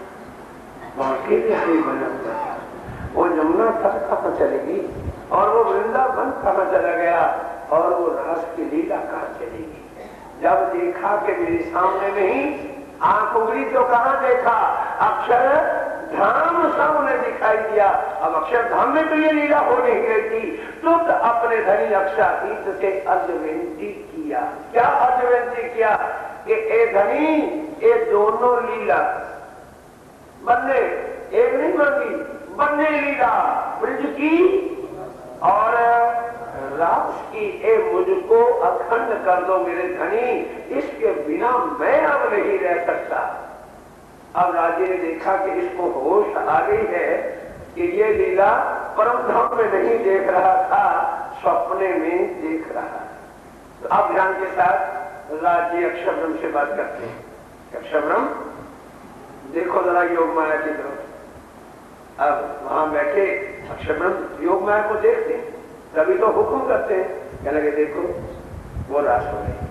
बाकी बिहारी बना था। वो जमुना तट कहां चलेगी और वो वृंदावन कहां चला गया और वो रास की लीला कहां चलेगी? जब देखा कि मेरे सामने नहीं, आंख उगली तो कहां देखा? अक्षर धाम सामने दिखाई दिया। अब अक्षरधाम में तो ये लीला हो नहीं रही थी। तो, तो अपने धनी अक्षातीत से अर्ज विनती किया। क्या अर्ज विनती किया कि ए धनी, ये दोनों लीला बनने, एक नहीं मांगी, बनने लीला ब्रज की और रास की, ए मुझको अखंड कर दो मेरे धनी, इसके बिना मैं अब नहीं रह सकता। अब राजे ने देखा कि इसको होश आ गई है कि ये लीला परम धाम में नहीं देख रहा था, सपने में देख रहा। तो अब ध्यान के साथ राज्य अक्षरब्रह्म से बात करते हैं। अक्षरब्रह्म देखो जरा योग माया की तरफ। अब वहां बैठे अक्षरब्रह्म योग माया को देखते, तभी तो हुक्म करते हैं। कहने लगे देखो वो रास हो रही,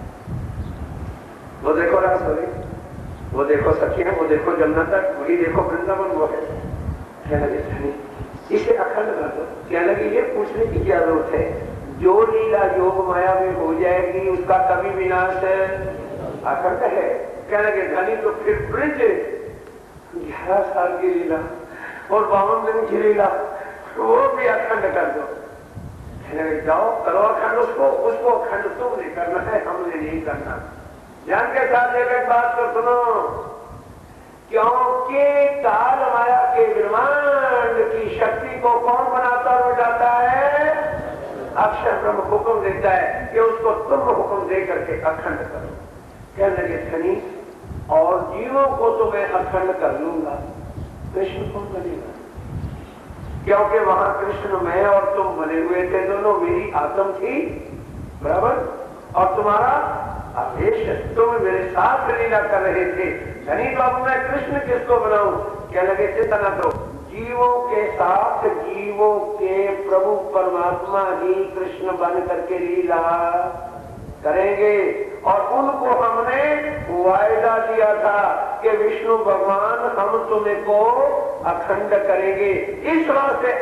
वो देखो रास हो रही, वो देखो सखी है, वो देखो जमुना तक, वही देखो वृंदावन, वो है। कहने लगे इसे अखंड कर दो। कहने लगे ये पूछने की क्या जरूरत है? जो लीला योग माया में हो जाएगी उसका कभी विनाश अखंड है। कहने लगे धनी तो फिर ब्रज ग्यारह साल की लीला और बावन दिन की लीला वो भी अखंड कर दो। कहने लगे जाओ करो अखंड, उसको उसको अखंड तुमने करना है, हमने नहीं करना। ध्यान के साथ एक बात को सुनो, क्योंकि काल माया के ब्रह्मांड की शक्ति को कौन बनाता और मिटाता है? अक्षर ब्रह्म हुक्म देता है कि उसको तुम हुक्म दे करके अखंड करो। कहने लगे धनी और जीवों को तो मैं अखंड कर लूंगा, कृष्ण कौन बनेगा? क्योंकि वहां कृष्ण मैं और तुम बने हुए थे, दोनों मेरी आत्म थी बराबर, और तुम्हारा अवेश, तुम मेरे साथ लीला कर रहे थे। धनी बाबू मैं कृष्ण किसको बनाऊं? क्या लगे चिंता न करो, जीवों के साथ जीवों के प्रभु परमात्मा ही कृष्ण बन करके लीला करेंगे। और उनको हमने वायदा दिया था कि विष्णु भगवान हम तुम्हें को अखंड करेंगे। इस वास्ते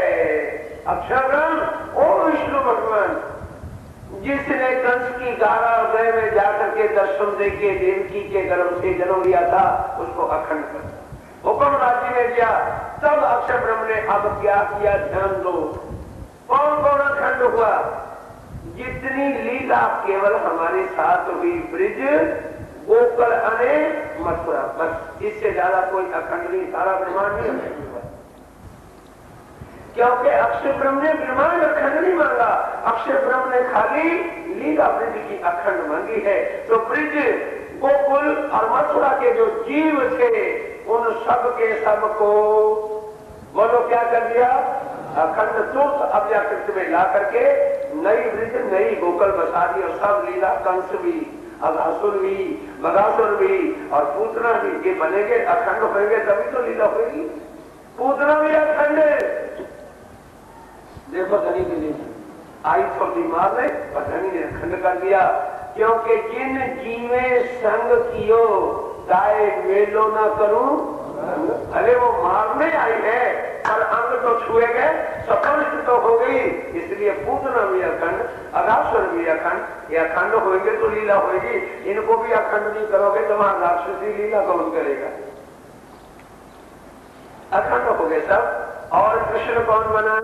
अक्षरब्रह्म ओ विष्णु भगवान जिसने कंस की कारागृह में जाकर के दर्शन देके देवकी के गर्भ से जन्म लिया था, उसको अखंड कर हुक्म राजी ने दिया। तब अक्षर ब्रह्म ने अब क्या किया ध्यान दो, कौन कौन अखंड हुआ? जितनी लीला केवल हमारे साथ हुई ब्रिज गोकुल अने मथुरा, बस इससे ज्यादा कोई अखंड नहीं, सारा ब्रह्मांड नहीं हुआ। क्योंकि अक्षर ब्रह्म ने ब्रह्मांड अखंड नहीं मांगा, अक्षर ब्रह्म ने खाली लीला ब्रिज की अखंड मांगी है। तो ब्रिज गोकुल और मथुरा के जो जीव थे उन सब के सब को बोलो क्या कर दिया? अखंड तुर्त अव्याकृत में ला करके नई ब्रिज नई गोकुल बसा दी। और सब लीला कंस भी, अघासुर भी, बगासुर भी और पूतना भी ये बनेंगे, अखंड होंगे तभी तो लीला होगी। पूतना भी अखंड देखो धनी की लीला आई तो बीमार ने और धनी ने अखंड कर दिया। क्योंकि जिन जीवे संग कियो ताए मेलो न करूं, अरे वो मारने आई है पर अंग तो छुए गए, सफल तो हो गई। इसलिए पूतना भी अखंड, अघासुर भी अखंड, ये अखंड होंगे तो लीला होगी। इनको भी अखंड नहीं करोगे तो वहां राक्षसी लीला कौन करेगा? अखंड हो गए सब। और कृष्ण कौन बना?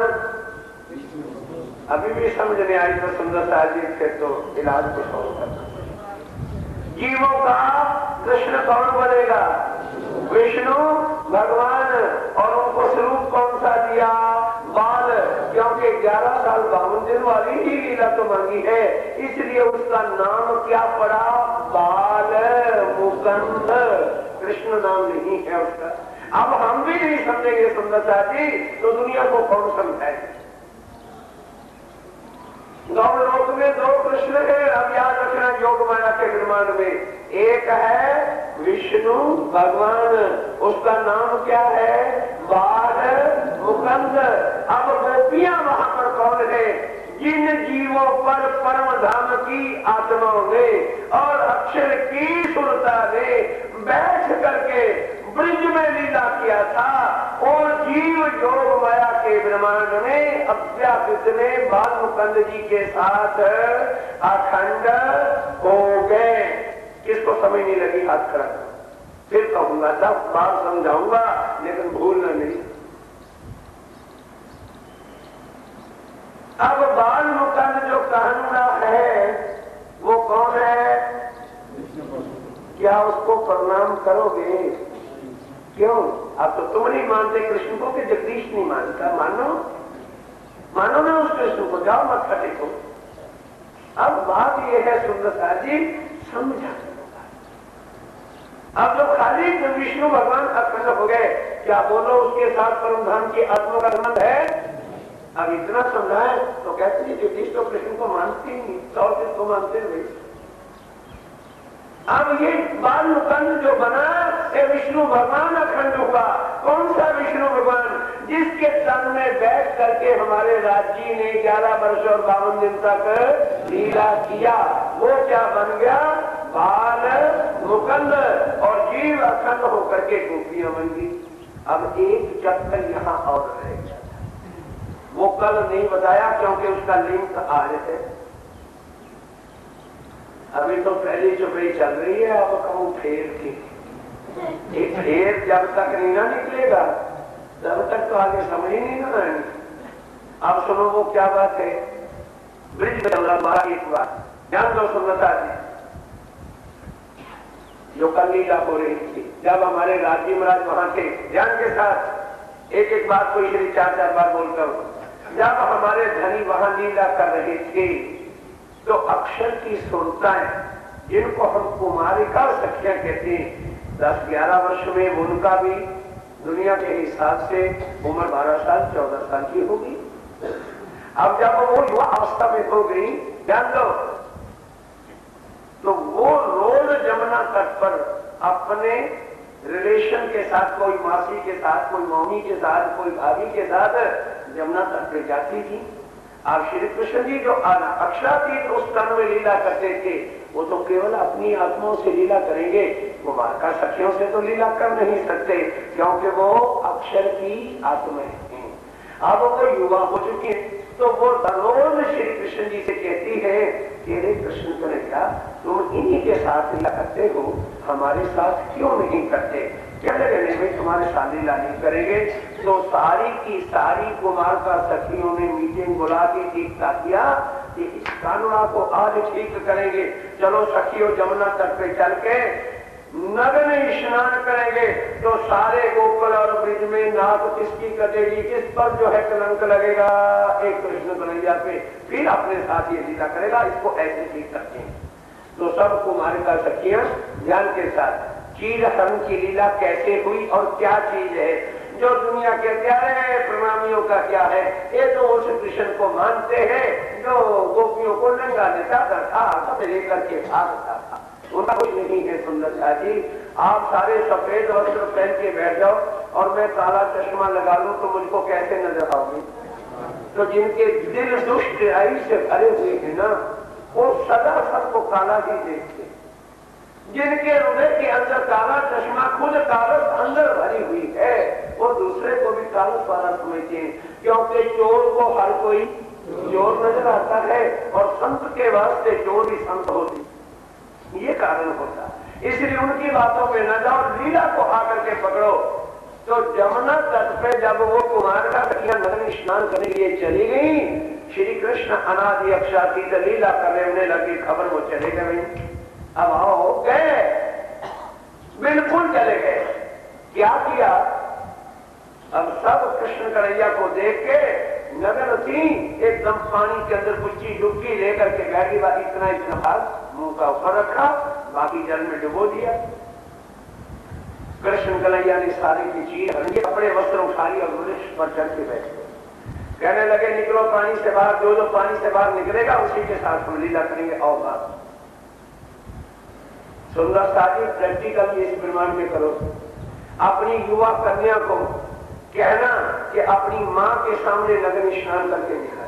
अभी भी समझ नहीं आई तो सुंदर साहब फिर तो इलाज कुछ और करना। जीवों का कृष्ण कौन बनेगा? विष्णु भगवान। और उनको स्वरूप कौन सा दिया? बाल। क्योंकि ग्यारह साल बावन दिन वाली ही लीला तो मांगी है, इसलिए उसका नाम क्या पड़ा? बाल मुकुंद। कृष्ण नाम नहीं है उसका। अब हम भी नहीं समझेंगे सुंदरता जी तो दुनिया को कौन समझाएगा। गौण लोक में दो कृष्ण है, अब याद रखना योग माया के निर्माण में। एक है विष्णु भगवान, उसका नाम क्या है? बाल मुकुंद। अब गोपियां वहां पर कौन है? जिन जीवों पर परम धाम की आत्माओं ने और अक्षर की सुरता ने बैठ करके ब्रिज में लीला किया था, और जीव योग माया के ब्रह्मांड में अव्याकृत में बाल मुकुंद जी के साथ अखंड हो गए। किसको समझ नहीं लगी हाथ खड़ा, फिर कहूंगा दस बार समझाऊंगा लेकिन भूलना नहीं। अब बाल मुकुंद जो कहना है वो कौन है? क्या उसको प्रणाम करोगे? क्यों? अब तो तुम नहीं मानते कृष्ण को कि जगदीश नहीं मानता, मानो मानो ना उस कृष्ण को, जाओ मत टेको। अब बात यह है सुंदरता जी समझा। अब जो खाली विष्णु भगवान अखंड हो गए, क्या बोलो उसके साथ परम धाम की आत्मा का संबंध है? अब इतना समझाए तो कहते हैं जगदीश तो कृष्ण को मानते ही नहीं, सौ किसको मानते हुए। अब ये बाल मुकुंद जो बना ये विष्णु भगवान अखंड हुआ। कौन सा विष्णु भगवान? जिसके तन में बैठ करके हमारे राज्य ने ग्यारह वर्ष और बावन दिन तक लीला किया, वो क्या बन गया? बाल मुकुंद। और जीव अखंड होकर के गोपियां बन गई। अब एक चक्कर यहाँ और रह गया, वो कल नहीं बताया क्योंकि उसका लिंक आ रहे थे। अभी तो पहली चुपड़ी चल रही है, अब कहूं फेर की। एक फेर जब तक नहीं ना निकलेगा तब तक तो आगे समझ ही नहीं ना आएंगे। अब सुनो वो क्या बात है। ब्रिज में चल रहा एक बात ध्यान दो सुंदरता जी, जो कल लीला हो रही थी जब हमारे राज्य महाराज वहां थे। ध्यान के साथ एक एक बात को इसलिए चार चार बार बोलता हूं। जब हमारे धनी वहां लीला कर रहे थे तो अक्षर की सुरताएं, जिनको हम कुमारिका सखियां कहते हैं, दस ग्यारह वर्ष में उनका भी दुनिया के हिसाब से उम्र बारह साल चौदह साल की होगी। अब जब वो युवा अवस्था में हो गई, ध्यान दो, तो वो रोज जमुना तट पर अपने रिलेशन के साथ, कोई मासी के साथ, कोई मौनी के साथ, कोई भाभी के साथ जमुना तट पर जाती थी। आप श्री कृष्ण जी जो अक्षरातीत उस तन में लीला करते थे, वो तो केवल अपनी आत्माओं से लीला करेंगे, वो बाका सखियों से तो लीला कर नहीं सकते क्योंकि वो अक्षर की आत्माएं हैं। अब वो युवा हो चुकी है तो वो रोज श्री कृष्ण जी से कहती है कि हे कृष्ण कन्हैया, तुम इन्हीं के साथ लीला करते हो, हमारे साथ क्यों नहीं करते? क्या लगे भाई तुम्हारे साथ लीला नहीं करेंगे। तो सारी की सारी कुमार का सखियों ने मीटिंग बुला के ठीक किया कि इस कानूना को आज ठीक करेंगे। चलो सखियों जमुना तट पे चल के नग्न स्नान करेंगे तो सारे गोकुल और ब्रिज में नाक किसकी कटेगी, किस पर जो है कलंक लगेगा? एक कृष्ण कन्हैया पे। फिर अपने साथ ये लीला करेगा, इसको ऐसे ठीक करते हैं। तो सब कुमारिका सखियां ध्यान के साथ चीर हरण की लीला कैसे हुई और क्या चीज है जो दुनिया के प्यारे प्रणामियों का क्या है। ये तो उस कृष्ण को मानते हैं जो गोपियों को नंगा देता था, सब लेकर के भागता था, उनका कुछ नहीं है। सुंदरता जी आप सारे सफेद वस्त्र पहन के बैठ जाओ और मैं काला चश्मा लगा लूं तो मुझको कैसे नजर आओगे? तो जिनके दिल दुष्ट आई से भरे हुए हैं ना, वो सदा सबको काला ही देखते। जिनके हृदय के अंदर काला चश्मा खुद कालस अंदर भरी हुई है, वो दूसरे को भी कालस वाला समझते हैं क्योंकि चोर को हर कोई चोर नजर आता है और संत के वास्ते चोर भी संत होती, ये कारण होता। इसलिए उनकी बातों में न जाओ, लीला को आकर के पकड़ो। तो जमुना तट पे जब वो कुमार का सखियां नग्न स्नान करने के लिए चली गई, श्री कृष्ण अनादि अक्षरातीत लीला करने लगी, खबर वो चले गए। अब आओ गए, बिल्कुल चले गए। क्या किया? अब सब कृष्ण कन्हैया को देख के नग्न थी, एकदम पानी के अंदर कुछ चीज डुबकी लेकर के बैठी, बाकी इतना इतना भाग मुंह का ऊपर रखा, बाकी जल में डुबो दिया। कृष्ण कन्हैया ने सारे की चीज हल्के कपड़े वस्त्र उठाई और वृक्ष पर चढ़ के बैठे, कहने लगे निकलो पानी से बाहर, जो जो पानी से बाहर निकलेगा उसी के साथ हम लीला करेंगे। और बात सुंदर साथी प्रैक्टिकल इस प्रमाण में करो, अपनी युवा कन्या को कहना कि अपनी मां के सामने नग्न स्नान करके दिखाए।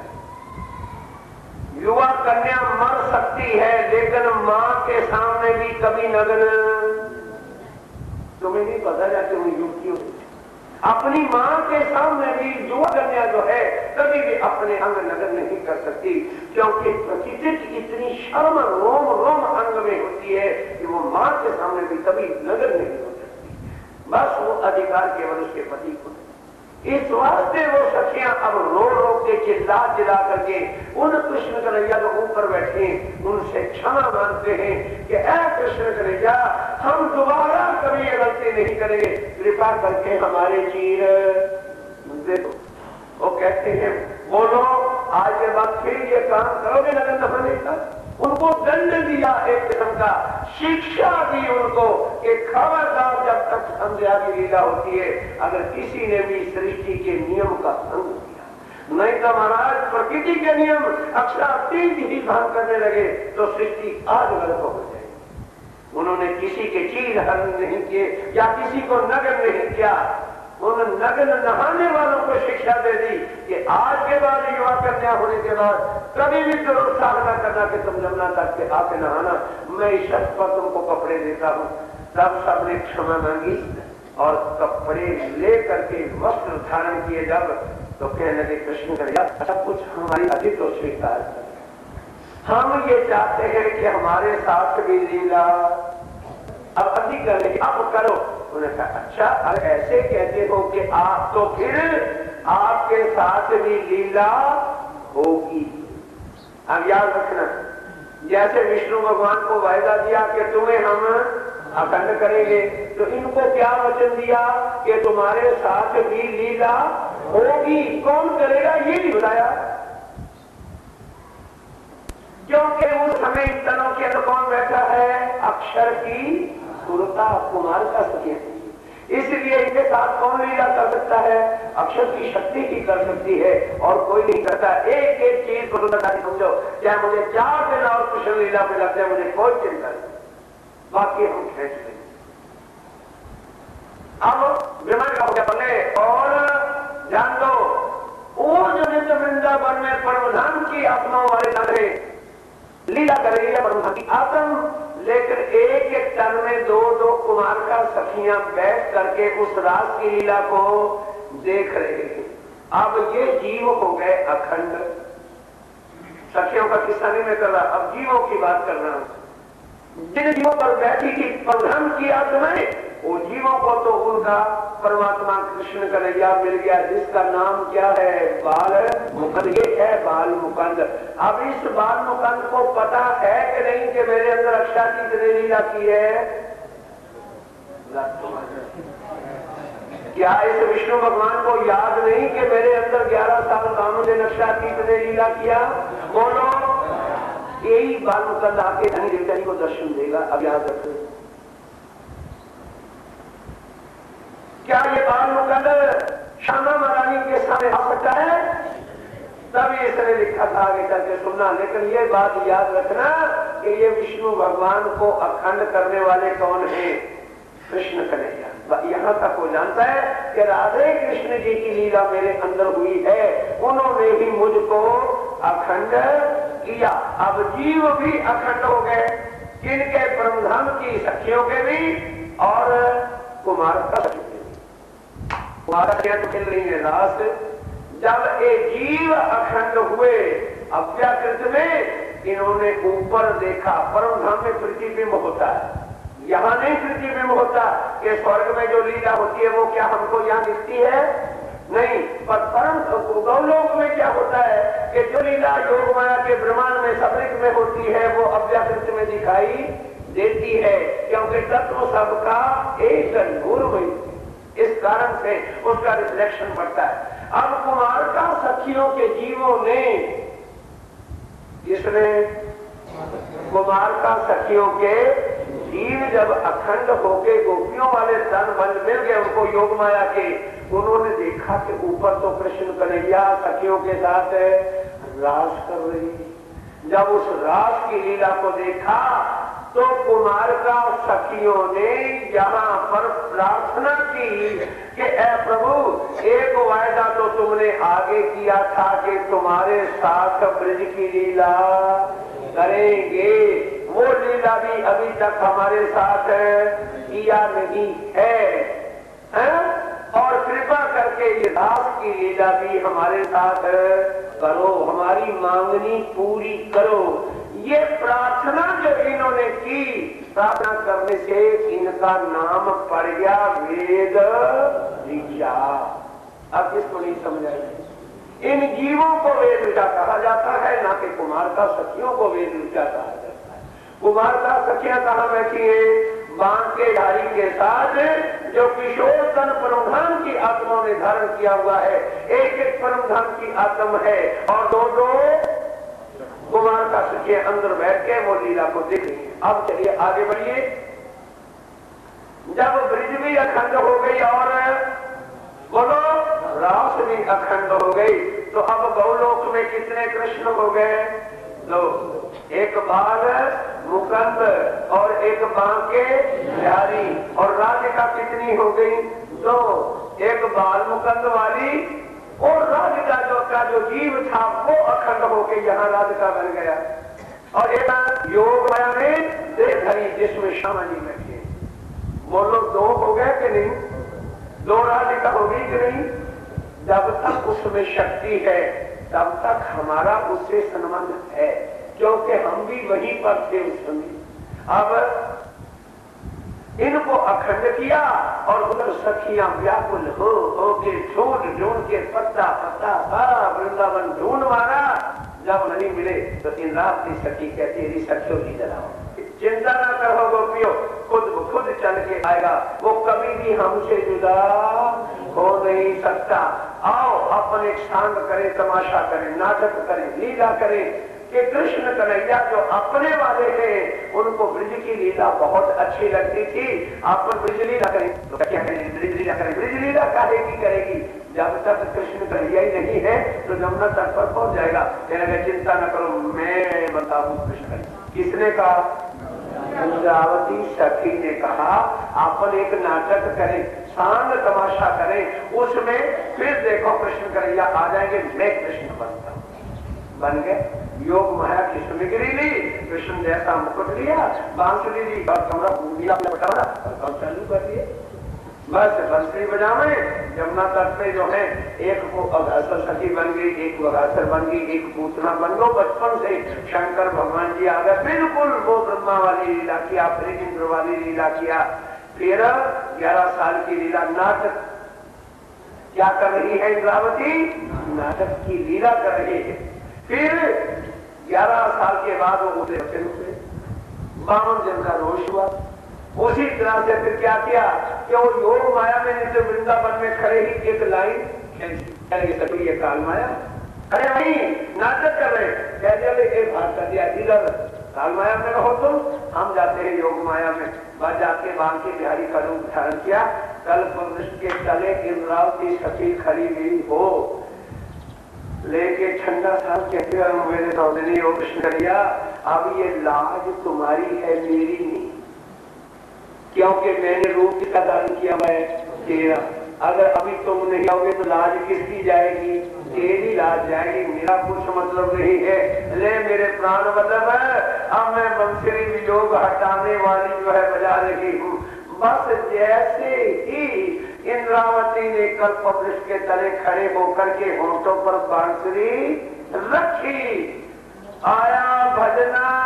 युवा कन्या मर सकती है लेकिन मां के सामने भी कभी नग्न, तुम्हें नहीं पता जाते युवती हो, अपनी मां के सामने भी युवा कन्या जो है कभी भी अपने अंग नग्न नहीं कर सकती, क्योंकि प्रकृति की इतनी शर्म रोम रोम अंग में होती है कि वो मां के सामने भी कभी नग्न नहीं हो सकती। बस वो अधिकार केवल उसके पति को। इस वास्ते वो सखियां अब रो रो के चिल्ला चिल्ला करके उन कृष्ण कन्हैया जो ऊपर बैठे उनसे क्षमा मांगते हैं कि ऐ कृष्ण कन्हैया, हम दोबारा कभी ये गलती नहीं करेंगे, कृपा करके हमारे चीर दे दो। वो कहते हैं बोलो आज के बाद फिर ये काम करोगे नगर नहाने का? उनको दंड दिया, एक किस्म का शिक्षा दी उनको कि खबरदार जब तक संध्या की लीला होती है अगर किसी ने भी सृष्टि के नियम का भंग किया, नहीं तो महाराज प्रकृति के नियम अक्षरातीत ही भंग करने लगे तो सृष्टि आज गलत हो जाएगी। उन्होंने किसी के चीर हरण नहीं किए या किसी को नग्न नहीं किया, उन नग्न नहाने वालों को शिक्षा दे दी कि आज के बाद युवा कन्या होने के बाद कभी भी दुरुत्साह न करना कि तुम जमुना तट के आके नहाना, मैं इस शर्त पर तुमको कपड़े देता हूँ। तब सबने क्षमा मांगी और कपड़े ले करके वस्त्र धारण किए जब तो कहने लगे कृष्ण कन्हैया सब कुछ हमारी अधिक तो स्वीकार कर, हम ये चाहते हैं कि हमारे साथ भी लीला अब अधिक करने की अब करो। उन्होंने कहा अच्छा अब ऐसे कहते हो कि आप तो फिर आपके साथ भी लीला होगी। अब याद रखना, जैसे विष्णु भगवान को वायदा दिया कि तुम्हें हम अखंड करेंगे, तो इनको क्या वचन दिया कि तुम्हारे साथ भी लीला होगी। कौन करेगा ये नहीं बताया, क्योंकि उस समय इन तनों के अंदर कौन बैठा है? अक्षर की सुरता कुमार का सखी, इसलिए इनके साथ कौन लीला कर सकता है? अक्षर की शक्ति ही कर सकती है और कोई नहीं करता। एक एक चीज को समझो, चाहे मुझे चार दिन और कृष्ण लीला पे लग जाए मुझे कोई चिंता नहीं, बाकी हम खेच लेंगे। अब विमान का हो गया पहले और जान दो वो जो नित्य वृंदावन में परमधाम की आत्माओं वाले जाने लीला कर रही है परमधाम की आत्म, लेकिन एक एक तन में दो दो कुमार का सखियां बैठ करके उस रास की लीला को देख रहे हैं। अब ये जीव हो गए अखंड, सखियों का किस्सा नहीं मैं कर रहा, अब जीवों की बात कर रहा हूं। जिन जीवों पर बैठी थी परमधाम की आत्माएं, वो जीवों को तो उनका परमात्मा कृष्ण कन्हैया मिल गया जिसका नाम क्या है? बाल मुकुंद। ये है बाल मुकुंद। अब इस बाल मुकुंद को पता है कि नहीं कि मेरे अंदर अक्षरातीत ने लीला की है? क्या इस विष्णु भगवान को याद नहीं कि मेरे अंदर ग्यारह साल कानून ने अक्षरातीत ने लीला किया? बोलो, यही बाल मुकुंद आके धनी देवता को दर्शन देगा। अब याद रखो, क्या ये बाल मुकुंद श्यामा महारानी के सामने आ सकता है? तभी इसने लिखा था आगे करके सुनना, लेकिन ये बात याद रखना कि ये विष्णु भगवान को अखंड करने वाले कौन है? कृष्ण कन्हैया। यहां तक वो जानता है कि राधे कृष्ण जी की लीला मेरे अंदर हुई है, उन्होंने ही मुझको अखंड किया। अब जीव भी अखंड हो गए, किनके? परमधाम की सखियों के भी और कुमार का सखी के भी। कुमार तो खेल रही है रास। जब ये जीव अखंड हुए अव्याकृत में, इन्होंने ऊपर देखा। परमधाम में प्रतिबिंब होता है, यहां नहीं प्रतिबिंब होता कि स्वर्ग में जो लीला होती है वो क्या हमको यहां दिखती है? नहीं। पर परम गौलोक में क्या होता है कि जो लीला योग माया के ब्रह्मांड में सबरिक में होती है वो अव्याकृत में दिखाई देती है, क्योंकि तत्व सबका एक नूर हुई, इस कारण से उसका रिफ्लेक्शन पड़ता है। अब कुमार का सखियों के जीवों ने, इसने कुमार का सखियों के जीव जब अखंड होके गोपियों वाले तन बल मिल गए उनको योग माया के, उन्होंने देखा कि ऊपर तो कृष्ण कन्हैया सखियों के साथ रास कर रही। जब उस रास की लीला को देखा तो कुमार का सखियों ने यहाँ पर प्रार्थना की कि ऐ प्रभु, एक वायदा तो तुमने आगे किया था कि तुम्हारे साथ ब्रज की लीला करेंगे, वो लीला भी अभी तक हमारे साथ किया नहीं है, है? और कृपा करके ये दास की लीला भी हमारे साथ करो, हमारी मांगनी पूरी करो। ये प्रार्थना जो इन्होंने की, प्रार्थना करने से इनका नाम पड़ गया वेद ऋचा। अब किसको नहीं समझ आई? इन जीवों को वेद ऋचा कहा जाता है, ना कि कुमार का सखियों को वेद ऋचा कहा जाता है। कुमार का सखियां कहाँ बैठी है? बांके धारी के साथ जो किशोर तन परमधाम की आत्माओं ने धारण किया हुआ है, एक एक परमधाम की आत्म है और दो दो कुमार का सखिया अंदर बैठ के वो लीला को देख रही है। अब चलिए आगे बढ़िए। जब ब्रिज भी अखंड हो गई और बोलो रास भी अखंड हो गई, तो अब गौलोक में कितने कृष्ण हो गए? दो, एक बाल मुकुंद और एक बांके बिहारी। और राधिका कितनी हो गई? दो, एक बाल मुकुंद वाली और राधिका जो का जो जीव था वो अखंड होके यहाँ राधिका बन गया। और एक योग माया में धरी जिसमें श्यामा जी बैठे। बोलो दो हो गए कि नहीं? दो राधिका होगी कि नहीं? जब तक उसमें शक्ति है तब तक हमारा उससे संबंध है, क्योंकि हम भी वहीं पर थे उस समय। अब इनको अखंड किया और उधर सखियां व्याकुल हो हो के ढूंढ ढूंढ के पत्ता पत्ता सारा वृंदावन ढूंढ मारा। जब नहीं मिले तो इन रात की सखी कहती है सखियों की जलाओ, चिंता न करो गोपियों, खुद खुद चल के आएगा, वो कभी भी हमसे जुदा हो नहीं सकता। आओ अपन एक सांग करें, तमाशा करें, नाटक करें, लीला करें कि कृष्ण कन्हैया जो अपने वाले हैं उनको ब्रिज की लीला बहुत अच्छी लगती थी। अपन ब्रिज लीला करें तो क्या करें? ब्रिज लीला करें। ब्रिज लीला काहे की करेगी? जब तक कृष्ण कन्हैया ही नहीं है तो जमुना तट पर पहुंच जाएगा। कहने चिंता न करो, मैं बताऊं कृष्ण कन्हैया। किसने कहा? इंद्रावती सखी ने कहा अपन एक नाटक करें, सांग तमाशा करें, उसमें फिर देखो कृष्ण कन्हैया आ जाएंगे, मैं कृष्ण बनता हूं। बन गए। योग माया की सुमिगिरी ली, कृष्ण जैसा मुकुट लिया, बांसुरी ली और कमरा लीला पटाना और चालू कर दिए। बस बंसुरी बजावे। यमुना तट पे जो है एक को अघासुर सखी बन गई, एक अघासुर बन गई, एक पूतना बन गो। बचपन से शंकर भगवान जी आ गए, बिल्कुल वो ब्रह्मा वाली लीला किया, फिर इंद्र वाली लीला किया, फिर ग्यारह साल की लीला। नाटक क्या कर रही है इंद्रावती? नाटक की लीला कर रही है। फिर ग्यारह साल के बाद वो उसे हुए, बावन दिन का रोष हुआ। उसी तरह से फिर क्या किया कि वो योग माया में नीचे वृंदावन में खड़े ही एक लाइन खींची, ये काल माया अरे नहीं नाटक कर रहे, कह भाग कर दिया, इधर काल माया में रहो तुम, हम जाते हैं योग माया में। बस जाके बांके बिहारी का रूप धारण किया। कल्प वृक्ष के तले इंद्रावती सखी खड़ी हुई हो, लेके ठंडा साल कहते हैं मेरे सौदनी हो कृष्ण कन्हैया, अब ये लाज तुम्हारी है मेरी नहीं, क्योंकि मैंने रूप का दान किया है तेरा। अगर अभी तुम नहीं आओगे तो लाज किसकी जाएगी? तेरी लाज जाएगी, मेरा कुछ मतलब नहीं है। ले मेरे प्राण वल्लभ, अब मैं बंसुरी वियोग हटाने वाली जो है बजा रही हूँ। बस जैसे ही इंद्रावती ने कल्पवृक्ष के तले खड़े होकर के होंठों पर बांसुरी रखी, आया भजना